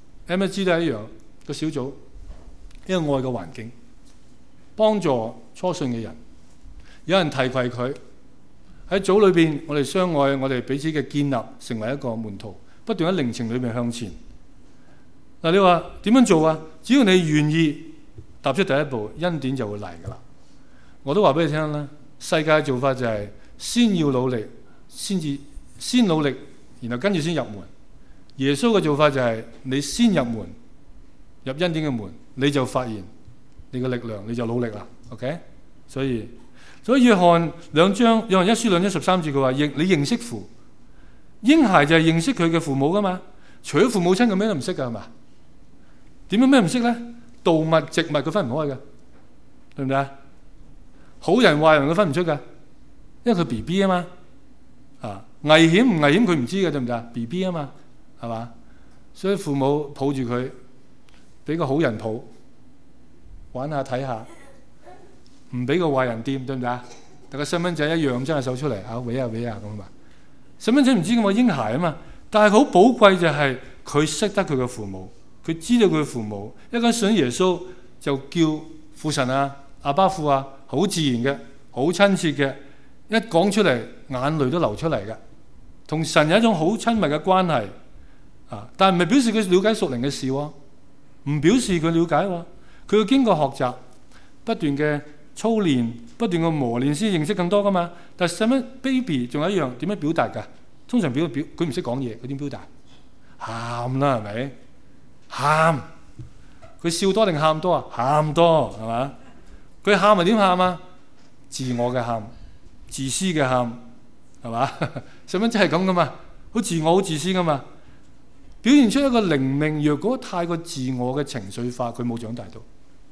A: M S G 都係一樣個小組，一個愛嘅環境，幫助初信嘅人。有人提攜佢喺組裏邊，我哋相愛，我哋彼此嘅建立，成為一個門徒，不斷喺靈情裏面向前。嗱，你話點樣做啊？只要你願意踏出第一步，恩典就會嚟㗎啦。我都話俾你聽啦，世界嘅做法就係先要努力。先至先努力，然後跟住先入門。耶穌嘅做法就係你先入門，入恩典嘅門，你就發現你嘅力量，你就努力啦。OK， 所以所以約翰兩章，約翰一書兩章十三節佢話：認你認識父，嬰孩就係認識佢嘅父母噶嘛。除咗父母親，佢咩都唔識噶係嘛？點樣咩唔識咧？動物植物佢分唔開嘅，對唔對啊？好人壞人佢分唔出噶，因為佢 B B 啊嘛。啊，危險唔危險佢唔知嘅，對唔對啊 ？B B 啊嘛，係嘛？所以父母抱住佢，俾個好人抱，玩下睇下，唔俾個壞人掂，對唔對啊？但個細蚊仔一樣，伸下手出嚟，啊，搲下搲下咁嘛。細蚊仔唔知㗎嘛，嬰孩啊嘛，但係好寶貴就係佢識得佢嘅父母，佢知道佢嘅父母。一個信耶穌就叫父神啊、阿爸父啊，好自然嘅，好親切嘅。一講出嚟，眼淚都流出嚟嘅，同神有一種好親密嘅關係啊！但係唔係表示佢了解屬靈嘅事喎，唔表示佢了解喎，佢要經過學習，不斷嘅操練，不斷嘅磨練先認識更多噶嘛。但係細蚊 baby 仲有一樣點樣表達㗎？通常表表佢唔識講嘢，佢點表達？喊啦係咪？喊，佢笑多定喊多啊？喊多係嘛？佢喊係點喊啊？自我嘅喊。自私嘅喊係嘛？細蚊仔係咁噶嘛？好自我好自私噶嘛？表現出一個靈命，若果太過自我嘅情緒化，佢冇長大到。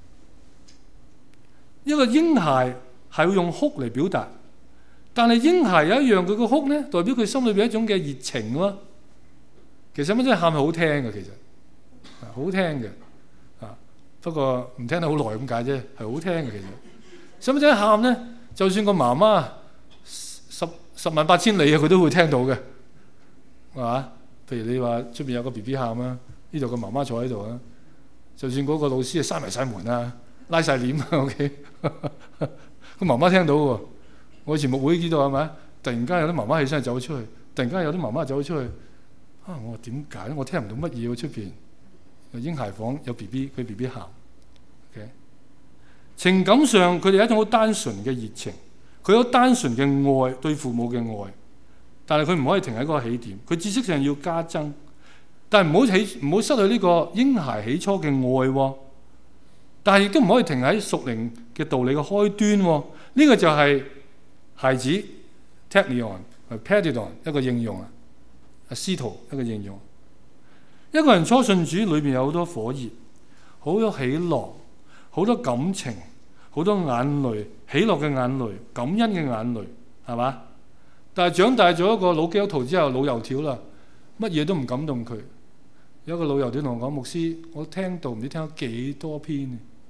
A: 一個嬰孩係會用哭嚟表達，但係嬰孩有一樣，佢個哭咧代表佢心裏邊一種嘅熱情喎。其實細蚊仔喊係好聽嘅，其實好聽嘅啊，不過唔聽得好耐咁解啫，係好聽嘅。其實細蚊仔喊咧，就算個媽媽十十萬八千里啊，佢都會聽到嘅，係嘛？譬如你話出邊有個 B B 喊啊，呢度個媽媽坐喺度啊，就算嗰個老師啊閂埋晒門啊，拉晒簾啊 ，OK， 個媽媽聽到喎。我以前牧會知道係咪？突然間有啲媽媽起身走咗出去，突然間有啲媽媽走咗出去，啊！我話點解咧？我聽唔到乜嘢喎出邊？嬰孩房有 B B， 佢 B B 喊 ，OK。情感上佢哋有一種好單純嘅熱情，佢有單純嘅愛，對父母嘅愛，但係佢唔可以停喺嗰個起點，佢知識上要加增，但係唔好起唔好失去呢個嬰孩起初嘅愛喎，但係亦都唔可以停喺屬靈嘅道理嘅開端喎。呢、這個就係孩子 technion 同 pedidon 一個應用啊，司徒一個應用。一個人初信主裏邊有好多火熱，好多喜樂，好多感情，好多眼淚，喜樂嘅眼淚，感恩嘅眼淚，係嘛？但係長大咗一個老基督徒之後，老油條啦，乜嘢都唔感動佢。有一個老油條同我講：牧師，我聽到唔知聽咗幾多篇，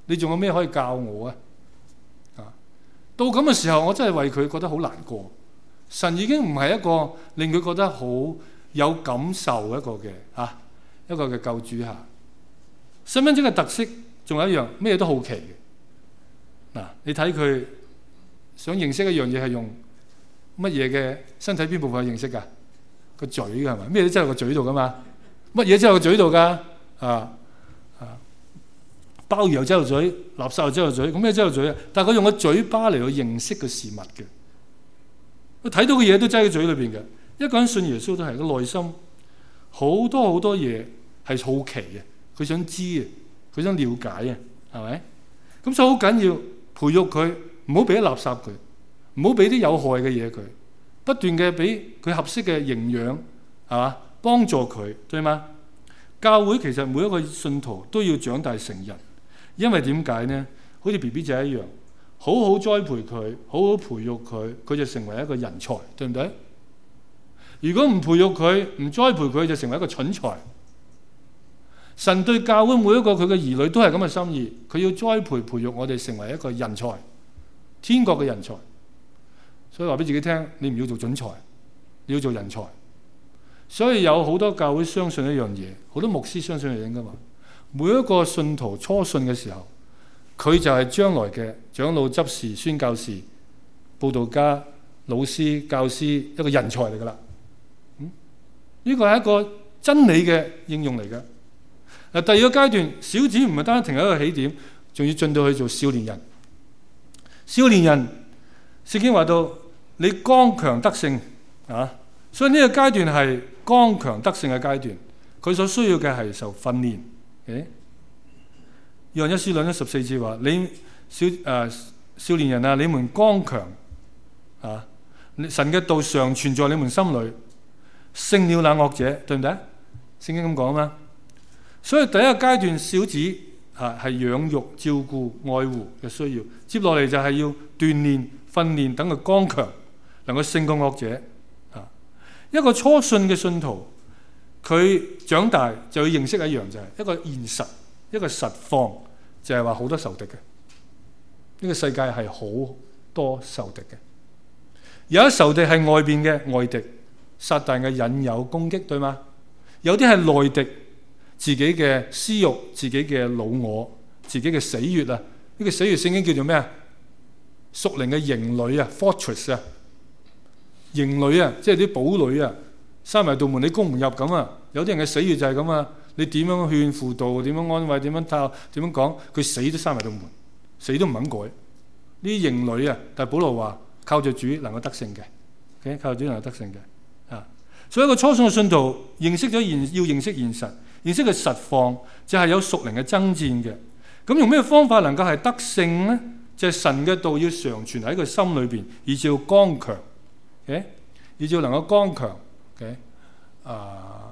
A: 你仲有咩可以教我啊？啊，到咁嘅時候，我真係為佢覺得好難過。神已經唔係一個令佢覺得好有感受一個嘅啊一個嘅救主嚇。細蚊仔嘅特色仲有一樣，咩都好奇嘅。嗱、啊，你睇佢想認識一樣嘢係用乜嘢嘅身體邊部分去認識㗎？個嘴㗎係咪？咩都擠喺個嘴度㗎嘛？乜嘢擠喺個嘴度㗎？啊啊！鮑魚又擠落嘴，垃圾又擠落嘴，咁咩擠落嘴啊？但係佢用個嘴巴嚟去認識個事物嘅，佢睇到嘅嘢都擠喺嘴裏邊嘅。一個人信耶穌都係個內心好多好多嘢係好奇嘅，佢想知嘅，佢想了解嘅，係咪？咁所以好緊要培育佢，唔好俾啲垃圾佢，唔好俾啲有害嘅嘢佢，不斷嘅俾佢合適嘅營養，係嘛？幫助佢，對嗎？教會其實每一個信徒都要長大成人，因為點解呢？好似 B B 仔一樣，好好栽培佢，好好培育佢，佢就成為一個人才，對唔對？如果唔培育佢，唔栽培佢，就成為一個蠢材。神對教會每一個佢嘅兒女都係咁嘅心意，佢要栽培培育我哋成為一個人才，天國嘅人才。所以話俾自己聽，你唔要做蠢材，你要做人才。所以有好多教會相信一樣嘢，好多牧師相信一樣嘢㗎嘛。每一個信徒初信嘅時候，佢就係將來嘅長老、執事、宣教士、佈道家、老師、教師，一個人才嚟㗎啦。嗯，呢個係一個真理嘅應用嚟㗎。嗱，第二個階段，小子唔係單單停喺一個起點，仲要進到去做少年人。少年人，聖經話到你剛強得勝啊，所以呢個階段係剛強得勝嘅階段。佢所需要嘅係受訓練。誒，約翰一書兩章十四節話：你少誒、呃、少年人啊，你們剛強啊，神嘅道常存在你們心裏，勝了那惡者，對唔對？聖經咁講嘛。所以第一個階段，小子嚇係養育、照顧、愛護嘅需要。接落嚟就係要鍛鍊、訓練，等佢剛強，能夠勝過惡者。啊，一個初信嘅信徒，佢長大就要認識一樣，就係一個現實、一個實況，就係話好多仇敵嘅。呢個世界係好多仇敵嘅。有啲仇敵係外邊嘅外敵，撒旦嘅引誘攻擊，對嗎？有啲係內敵。自己嘅私欲、自己嘅老我、自己嘅死穴啊！呢、這個死穴聖經叫做咩啊？屬靈嘅營壘啊 ，fortress 啊，營壘啊，即係啲堡壘啊，閂埋道門你攻唔入咁啊！有啲人嘅死穴就係咁啊！你點樣勸輔導、點樣安慰、點樣教、點樣講，佢死都閂埋道門，死都唔肯改。呢啲營壘啊，但係保羅話靠住主能夠得勝嘅 ，OK， 靠住主能夠得勝嘅啊！所以一個初信嘅信徒認識咗現，要認識現實。認識嘅實況就係有屬靈嘅爭戰嘅，咁用咩方法能夠係得勝呢？就係、是、神嘅道要常存喺佢心裏邊，以至要剛強，嘅、okay？以至能夠剛強，嘅、okay？啊，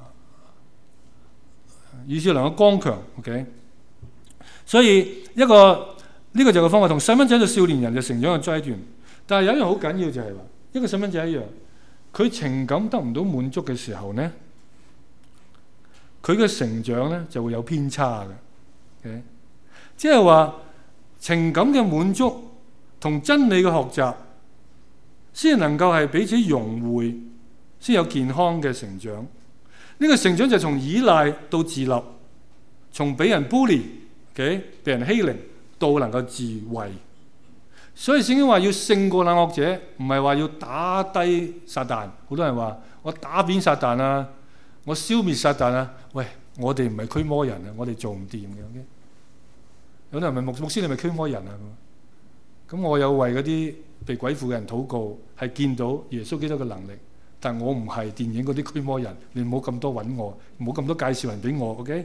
A: 以至能夠剛強，OK。所以一個呢、這個就係個方法，同細蚊仔到少年人就成長嘅階段。但係有一樣好緊要就係話，一個細蚊仔一樣，佢情感得唔到滿足嘅時候呢，佢嘅成長咧就會有偏差嘅，okay？即係話情感嘅滿足同真理嘅學習，先能夠係彼此融匯，先有健康嘅成長。呢、這個成長就從依賴到自立，從俾人 bully， 嘅俾人欺凌，到能夠自衛。所以聖經話要勝過那惡者，唔係話要打低撒旦。好多人話我打扁撒旦啊！我消滅撒旦啊！喂，我哋唔係驅魔人啊，我哋做唔掂嘅。Okay? 有啲人問牧牧師，你係咪驅魔人啊？咁我有為嗰啲被鬼附嘅人禱告，係見到耶穌基督嘅能力。但我唔係電影嗰啲驅魔人，你唔好咁多揾我，唔好咁多介紹人俾我。OK？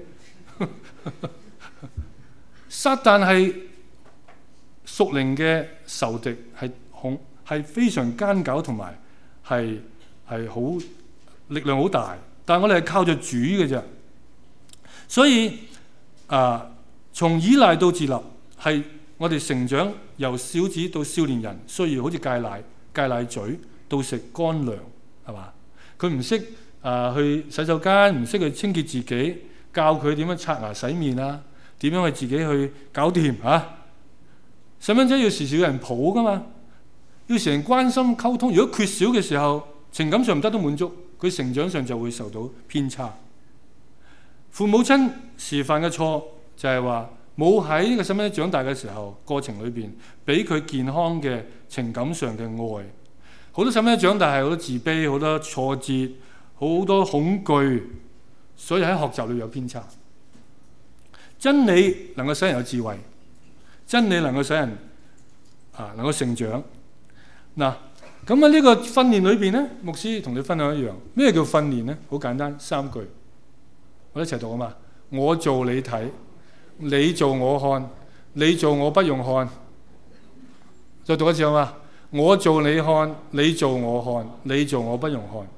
A: 撒旦係屬靈嘅仇敵，係恐係非常奸狡，同埋係係好力量好大。但係我哋係靠著主嘅啫，所以啊，從依賴到自立係我哋成長由小子到少年人需要，好似戒奶、戒奶嘴到食乾糧，係嘛？佢唔識啊去洗手間，唔識去清潔自己，教佢點樣刷牙洗面啊， 點樣去自己去搞掂嚇。細蚊仔要時時有人抱噶嘛，要成日關心溝通。如果缺少嘅時候，情感上唔得到滿足，佢成長上就會受到偏差。父母親示範嘅錯就係話冇喺呢個細蚊仔長大嘅時候過程裏邊，俾佢健康嘅情感上嘅愛。好多細蚊仔長大係好多自卑、好多挫折、好多恐懼，所以喺學習裏有偏差。真理能夠使人有智慧，真理能夠使人啊能夠成長。嗱，咁喺呢個訓練裏邊咧，牧師同你分享一樣，咩叫訓練咧？好簡單，三句，我哋一齊讀啊嘛。我做你睇，你做我看，你做我不用看。再讀一次好嘛？我做你看，你做我看，你做我不用看。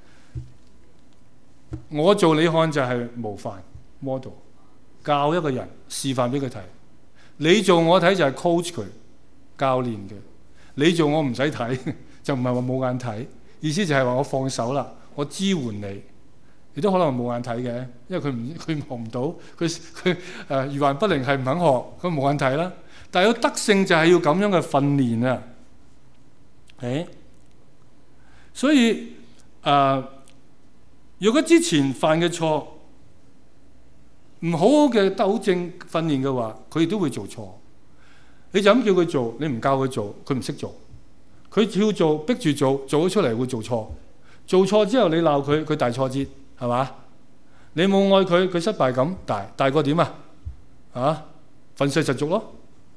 A: 我做你看就係模範 model， 教一個人示範俾佢睇。你做我睇就係 coach 佢，教練嘅。你做我唔使睇，就唔係話冇眼睇，意思就係話我放手啦，我支援你。亦都可能冇眼睇嘅，因為佢唔佢學唔到，佢佢誒愚頑不靈係唔肯學，佢冇眼睇啦。但係有德性就係要咁樣嘅訓練啊！誒，所以誒、呃，如果之前犯嘅錯唔好好嘅糾正訓練嘅話，佢亦都會做錯。你就咁叫佢做，你唔教佢做，佢唔識做。佢要做，逼住做，做咗出嚟會做錯。做錯之後你鬧佢，佢大挫折。係嘛？你冇愛佢，佢失敗感大，大過點啊？啊，憤世嫉俗咯。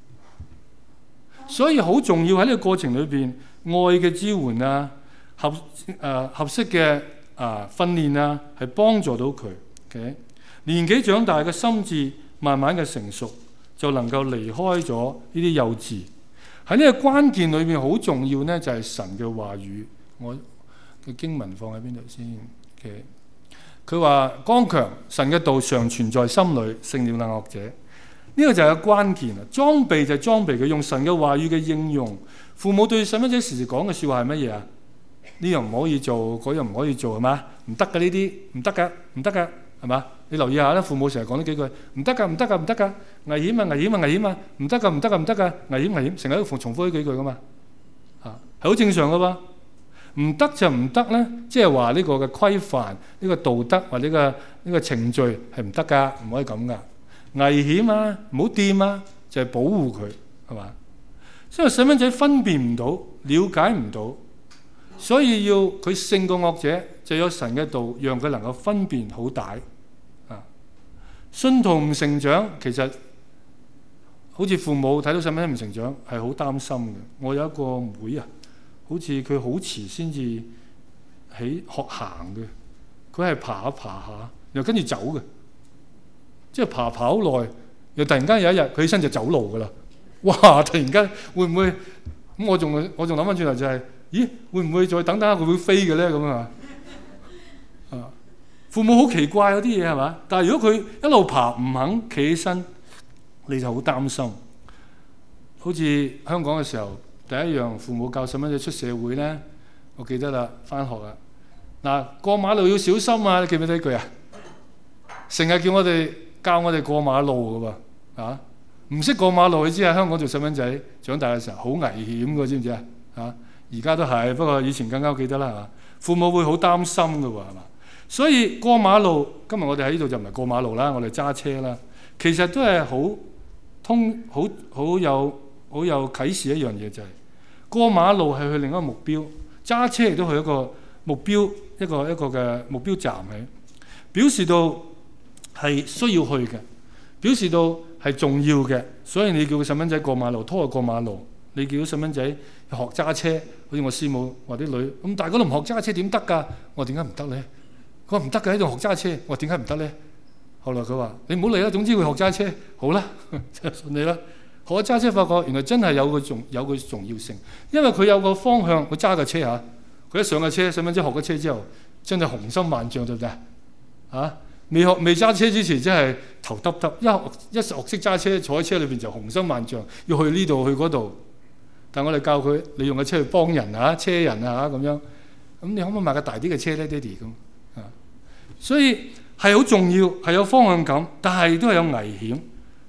A: 所以好重要喺呢個過程裏邊，愛嘅支援啊，合誒、呃、合適嘅啊訓練啊，係幫助到佢。Okay? 年紀長大嘅心智慢慢嘅成熟，就能夠離開咗呢啲幼稚。喺呢個關鍵裏邊好重要呢，就係、是、神嘅話語。我嘅經文放喺邊度先？嘅、okay?佢話剛強，神嘅道常存在心裏，勝了那惡者。呢、這個就係個關鍵啦。裝備就係裝備佢用神嘅話語嘅應用。父母對細蚊仔時時講嘅説話係乜嘢啊？呢樣唔可以做，嗰樣唔可以做，係嘛？唔得㗎呢啲，唔得㗎，唔得㗎，係嘛？你留意下啦，父母成日講呢幾句，唔得㗎，唔得㗎，唔得㗎，危險啊，危險啊，危險啊，唔得㗎，唔得㗎，唔得㗎，危險危險，成日都重複呢幾句㗎嘛。啊，係好正常㗎噃。唔得就唔得咧，即係話呢個嘅規範、呢、呢個道德或者、呢個呢、呢個程序係唔得噶，唔可以咁噶。危險啊，唔好掂啊，就係、是、保護佢，係嘛？所以細蚊仔分辨唔到、了解唔到，所以要佢勝過惡者，就有神嘅道，讓佢能夠分辨好歹。啊，信徒唔成長，其實好似父母睇到細蚊仔唔成長，係好擔心嘅。我有一個妹啊。好似佢好遲先至喺學行嘅，佢係爬下爬下，又跟住走嘅，即係爬跑耐，又突然間有一日佢起身就走路噶啦。哇！突然間會唔會咁？我仲我仲諗翻轉頭就係、是，咦？會唔會再等等下佢會飛嘅咧？咁啊啊！父母好奇怪嗰啲嘢係嘛？但係如果佢一路爬唔肯企起身，你就好擔心。好似香港嘅時候。第一樣父母教細蚊仔出社會咧，我記得啦，翻學啦。嗱，過馬路要小心啊！你記唔記得呢句啊？成日叫我哋教我哋過馬路噶噃，啊，唔識過馬路，你知喺香港做細蚊仔長大嘅時候好危險噶，知唔知啊？啊，而家都係，不過以前更加記得啦，係嘛？父母會好擔心噶喎，係嘛？所以過馬路，今日我哋喺呢度就唔係過馬路啦，我哋揸車啦，其實都係好通，好好有。好有啟示一樣嘢就係、是、過馬路係去另一個目標，揸車亦都去一個目標，一個一個嘅目標站喺，表示到係需要去嘅，表示到係重要嘅。所以你叫個細蚊仔過馬路，拖佢過馬路；你叫個細蚊仔學揸車，好似我師母話啲女咁，大家都唔學揸車點得㗎？我話點解唔得咧？佢話唔得㗎，喺度學揸車。我話點解唔得咧？後來佢話你唔好理啦，總之會學揸車，好啦，就信你啦。學揸車發覺原來真係有個重有個重要性，因為佢有個方向，佢揸架車嚇，佢一上架車，細蚊仔學咗車之後，真係雄心萬丈，對唔對啊？未學未揸車之前，真係頭耷耷，一一學識揸車，坐喺車裏邊就雄心萬丈，要去呢度去嗰度。但係我哋教佢，你用架車去幫人嚇，車人啊咁樣，咁你可唔可以買架大啲嘅車咧，爹哋咁啊？所以係好重要，係有方向感，但係都係有危險。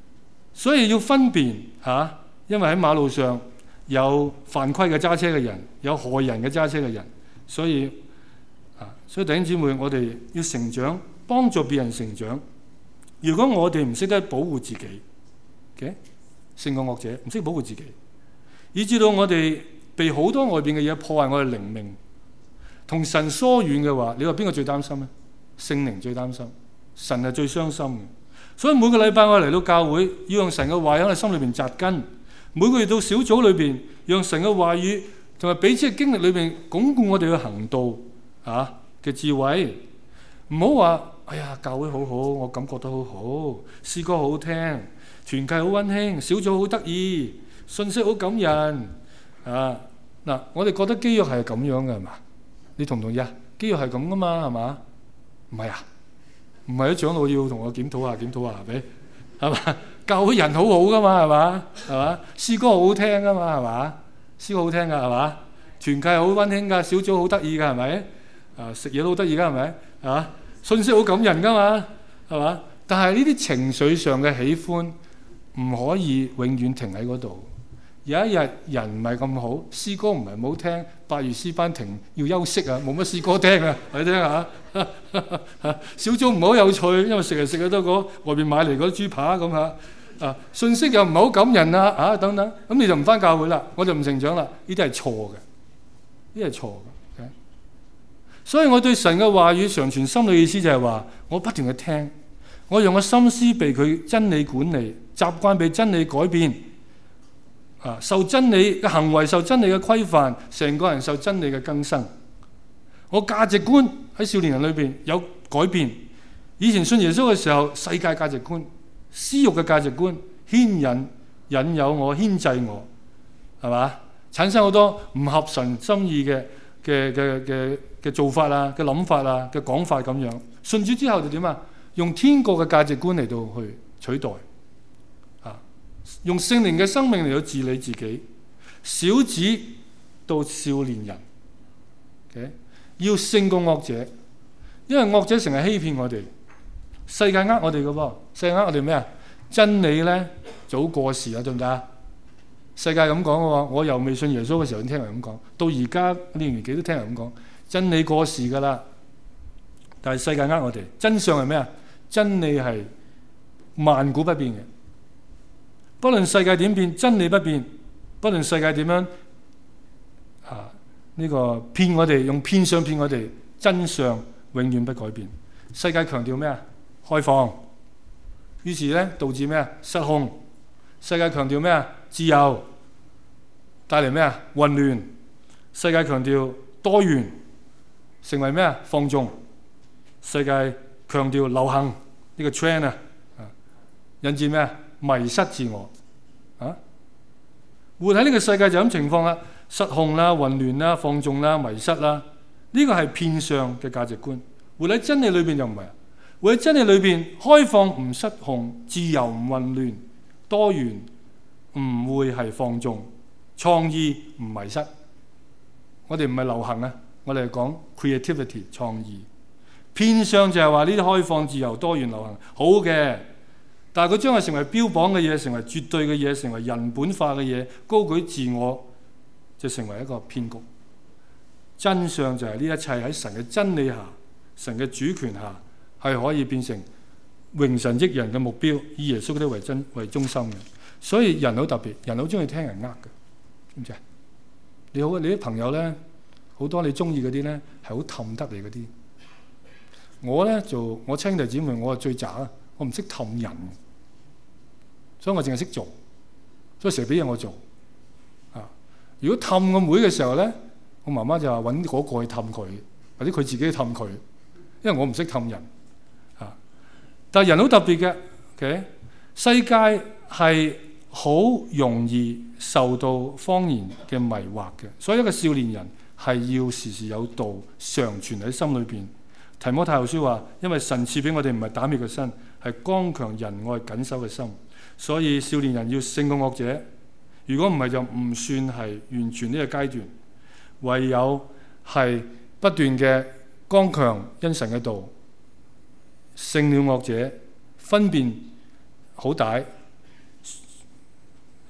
A: 所以要分辨嚇、啊，因為喺馬路上有犯規嘅揸車嘅人，有害人嘅揸車嘅人，所以啊，所以弟兄姊妹，我哋要成長，幫助別人成長。如果我哋唔識得保護自己嘅，勝過惡者，唔識保護自己，以至到我哋被好多外邊嘅嘢破壞我哋靈命，同神疏遠嘅話，你話邊個最擔心咧？聖靈最擔心，神係最傷心嘅。所以每個禮拜我哋嚟到教會，要用神嘅話喺我哋心裏邊扎根。每個月到小組裏邊，用神嘅話語同埋彼此嘅經歷裏邊鞏固我哋嘅行道啊嘅智慧。唔好話哎呀，教會好好，我感覺到好好，詩歌好好聽，團契好溫馨，小組好得意，信息好感人啊！嗱，我哋覺得基約係咁樣嘅係嘛？你同唔同意啊？基約係咁噶嘛係嘛？唔係啊？唔係啲長老要同我檢討下檢討下係咪？係嘛？教會人好好噶嘛係嘛？係嘛？詩歌好好聽噶嘛係嘛？詩歌好聽噶係嘛？團契好溫馨噶，小組好得意噶係咪？啊，食嘢都好得意噶係咪？係嘛？信息好感人噶嘛係嘛？但係呢啲情緒上嘅喜歡唔可以永遠停喺嗰度。有一日人唔係咁好，詩歌唔係唔好聽，八月詩班停要休息啊，冇乜詩歌聽啊，你聽下。小組唔好有趣，因為食嚟食去都嗰外邊買嚟嗰啲豬扒咁嚇。啊，信息又唔係好感人啊，啊等等，咁你就唔返教會啦，我就唔成長啦。呢啲係錯嘅，呢啲係錯嘅。Okay? 所以我對神嘅話語常存心裏意思就係話，我不斷去聽，我用個心思被佢真理管理，習慣被真理改變。啊！受真理嘅行為，受真理嘅規範，成個人受真理嘅更新。我價值觀喺少年人裏邊有改變。以前信耶穌嘅時候，世界價值觀、私欲嘅價值觀牽引、引誘我、牽制我，係嘛？產生好多唔合神心意嘅嘅嘅嘅嘅做法啊、嘅諗法啊、嘅講法咁樣。信主之後就點啊？用天國嘅價值觀嚟到去取代。用聖靈嘅生命嚟到治理自己，小子到少年人， okay? 要勝過惡者，因為惡者成日欺騙我哋，世界呃我哋嘅噃，世界呃我哋咩啊？真理咧早過時啊，對唔對啊？世界咁講嘅喎，我由未信耶穌嘅時候聽人咁講，到而家呢個年紀都聽人咁講，真理過時噶啦。但係世界呃我哋，真相係咩啊？真理係萬古不變嘅。不論世界點變，真理不變。不論世界點樣啊，呢個騙我哋，用騙相騙我哋，真相永遠不改變。世界強調咩啊？開放，於是咧導致咩啊？失控。世界強調咩啊？自由，帶嚟咩啊？混亂。世界強調多元，成為咩啊？放縱。世界強調流行，呢個 trend 啊，引致咩啊？迷失自我啊！活喺呢個世界就咁情況啦，失控啦、混亂啦、放縱啦、迷失啦，呢個係片上嘅價值觀。活喺真理裏邊就唔係，活喺真理裏邊開放唔失控，自由唔混亂，多元唔會係放縱，創意唔迷失。我哋唔係流行啊，我哋係講 creativity 創意。片上就係話呢啲開放、自由、多元、流行好嘅。但係佢將佢成為標榜嘅嘢，成為絕對嘅嘢，成為人本化嘅嘢，高舉自我，就成為一個騙局。真相就係呢一切喺神嘅真理下，神嘅主權下，係可以變成榮神益人嘅目標，以耶穌嗰啲為真為中心嘅。所以人好特別，人好中意聽人呃嘅，知唔知啊？你好，你啲朋友咧，好多你中意嗰啲咧，係好氹得你嗰啲。我咧做我兄弟姊妹，我係最渣啊！我唔識氹人。所以我淨係識做，所以成日俾嘢我做。啊，如果氹個妹嘅時候咧，我媽媽就話揾嗰個去氹佢，或者佢自己去氹佢，因為我唔識氹人。啊，但係人好特別嘅 ，OK？ 世界係好容易受到謊言嘅迷惑嘅，所以一個少年人係要時時有道常存喺心裏邊。提摩太後書話：因為神賜俾我哋唔係膽怯嘅心，係剛強仁愛謹守嘅心。所以少年人要勝過惡者，如果唔係就唔算係完全呢個階段，唯有係不斷嘅剛強因神嘅道，勝了惡者，分辨好歹，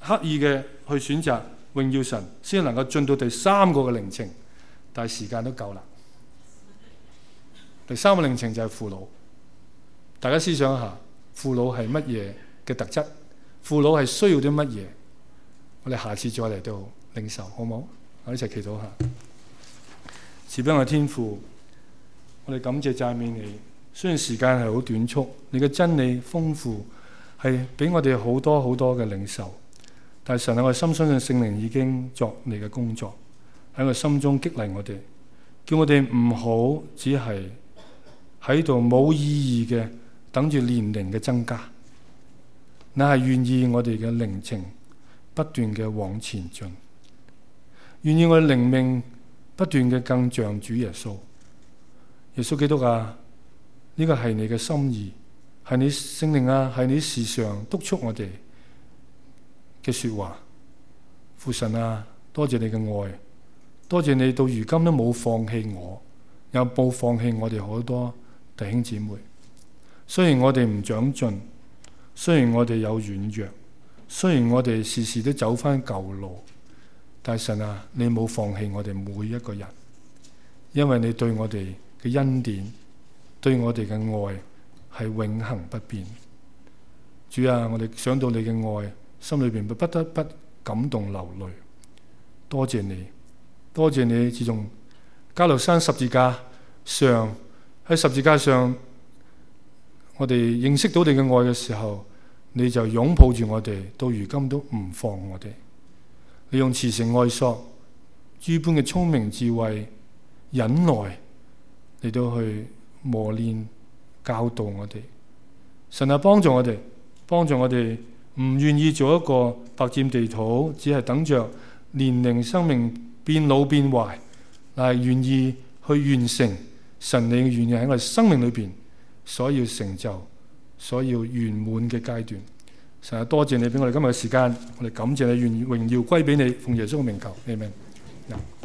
A: 刻意嘅去選擇榮耀神，先能夠進到第三個嘅靈程，但係時間都夠啦。第三個靈程就係父老，大家思想一下，父老係乜嘢嘅特質？父老係需要啲乜嘢？我哋下次再嚟到領受，好唔好？我哋一齊祈禱下。慈悲嘅天父，我哋感謝讚美你。雖然時間係好短促，你嘅真理豐富，係俾我哋好多好多嘅領受。但係神啊，我深相信聖靈已經作你嘅工作，喺我心中激勵我哋，叫我哋唔好只係喺度冇意義嘅等住年齡嘅增加，乃係願意我哋嘅靈情不斷嘅往前進，願意我哋靈命不斷嘅更像主耶穌。耶穌基督啊，呢個係你嘅心意，係你聖靈啊，係你時常督促我哋嘅說話。父神啊，多謝你嘅愛，多謝你到如今都冇放棄我，又冇放棄我哋好多弟兄姊妹。雖然我哋唔長進，雖然我哋有軟弱，雖然我哋時時都走翻舊路，但神啊，你冇放棄我哋每一個人，因為你對我哋嘅恩典，對我哋嘅愛係永恆不變。主啊，我哋想到你嘅愛，心裏邊不得不感動流淚。多謝你，多謝你，自從加略山十字架上，喺十字架上，我哋認識到你嘅愛嘅時候，你就擁抱住我哋，到如今都唔放我哋。你用慈繩愛索、諸般嘅聰明智慧、忍耐嚟到去磨練、教導我哋。神啊，幫助我哋，幫助我哋唔願意做一個白佔地土，只係等着年齡生命變老變壞，但係願意去完成神你嘅願意喺我哋生命裏邊所要成就、所要圓滿嘅階段。神啊，多謝你俾我哋今日嘅時間，我哋感謝你，願榮耀歸俾你，奉耶穌嘅名求，阿們。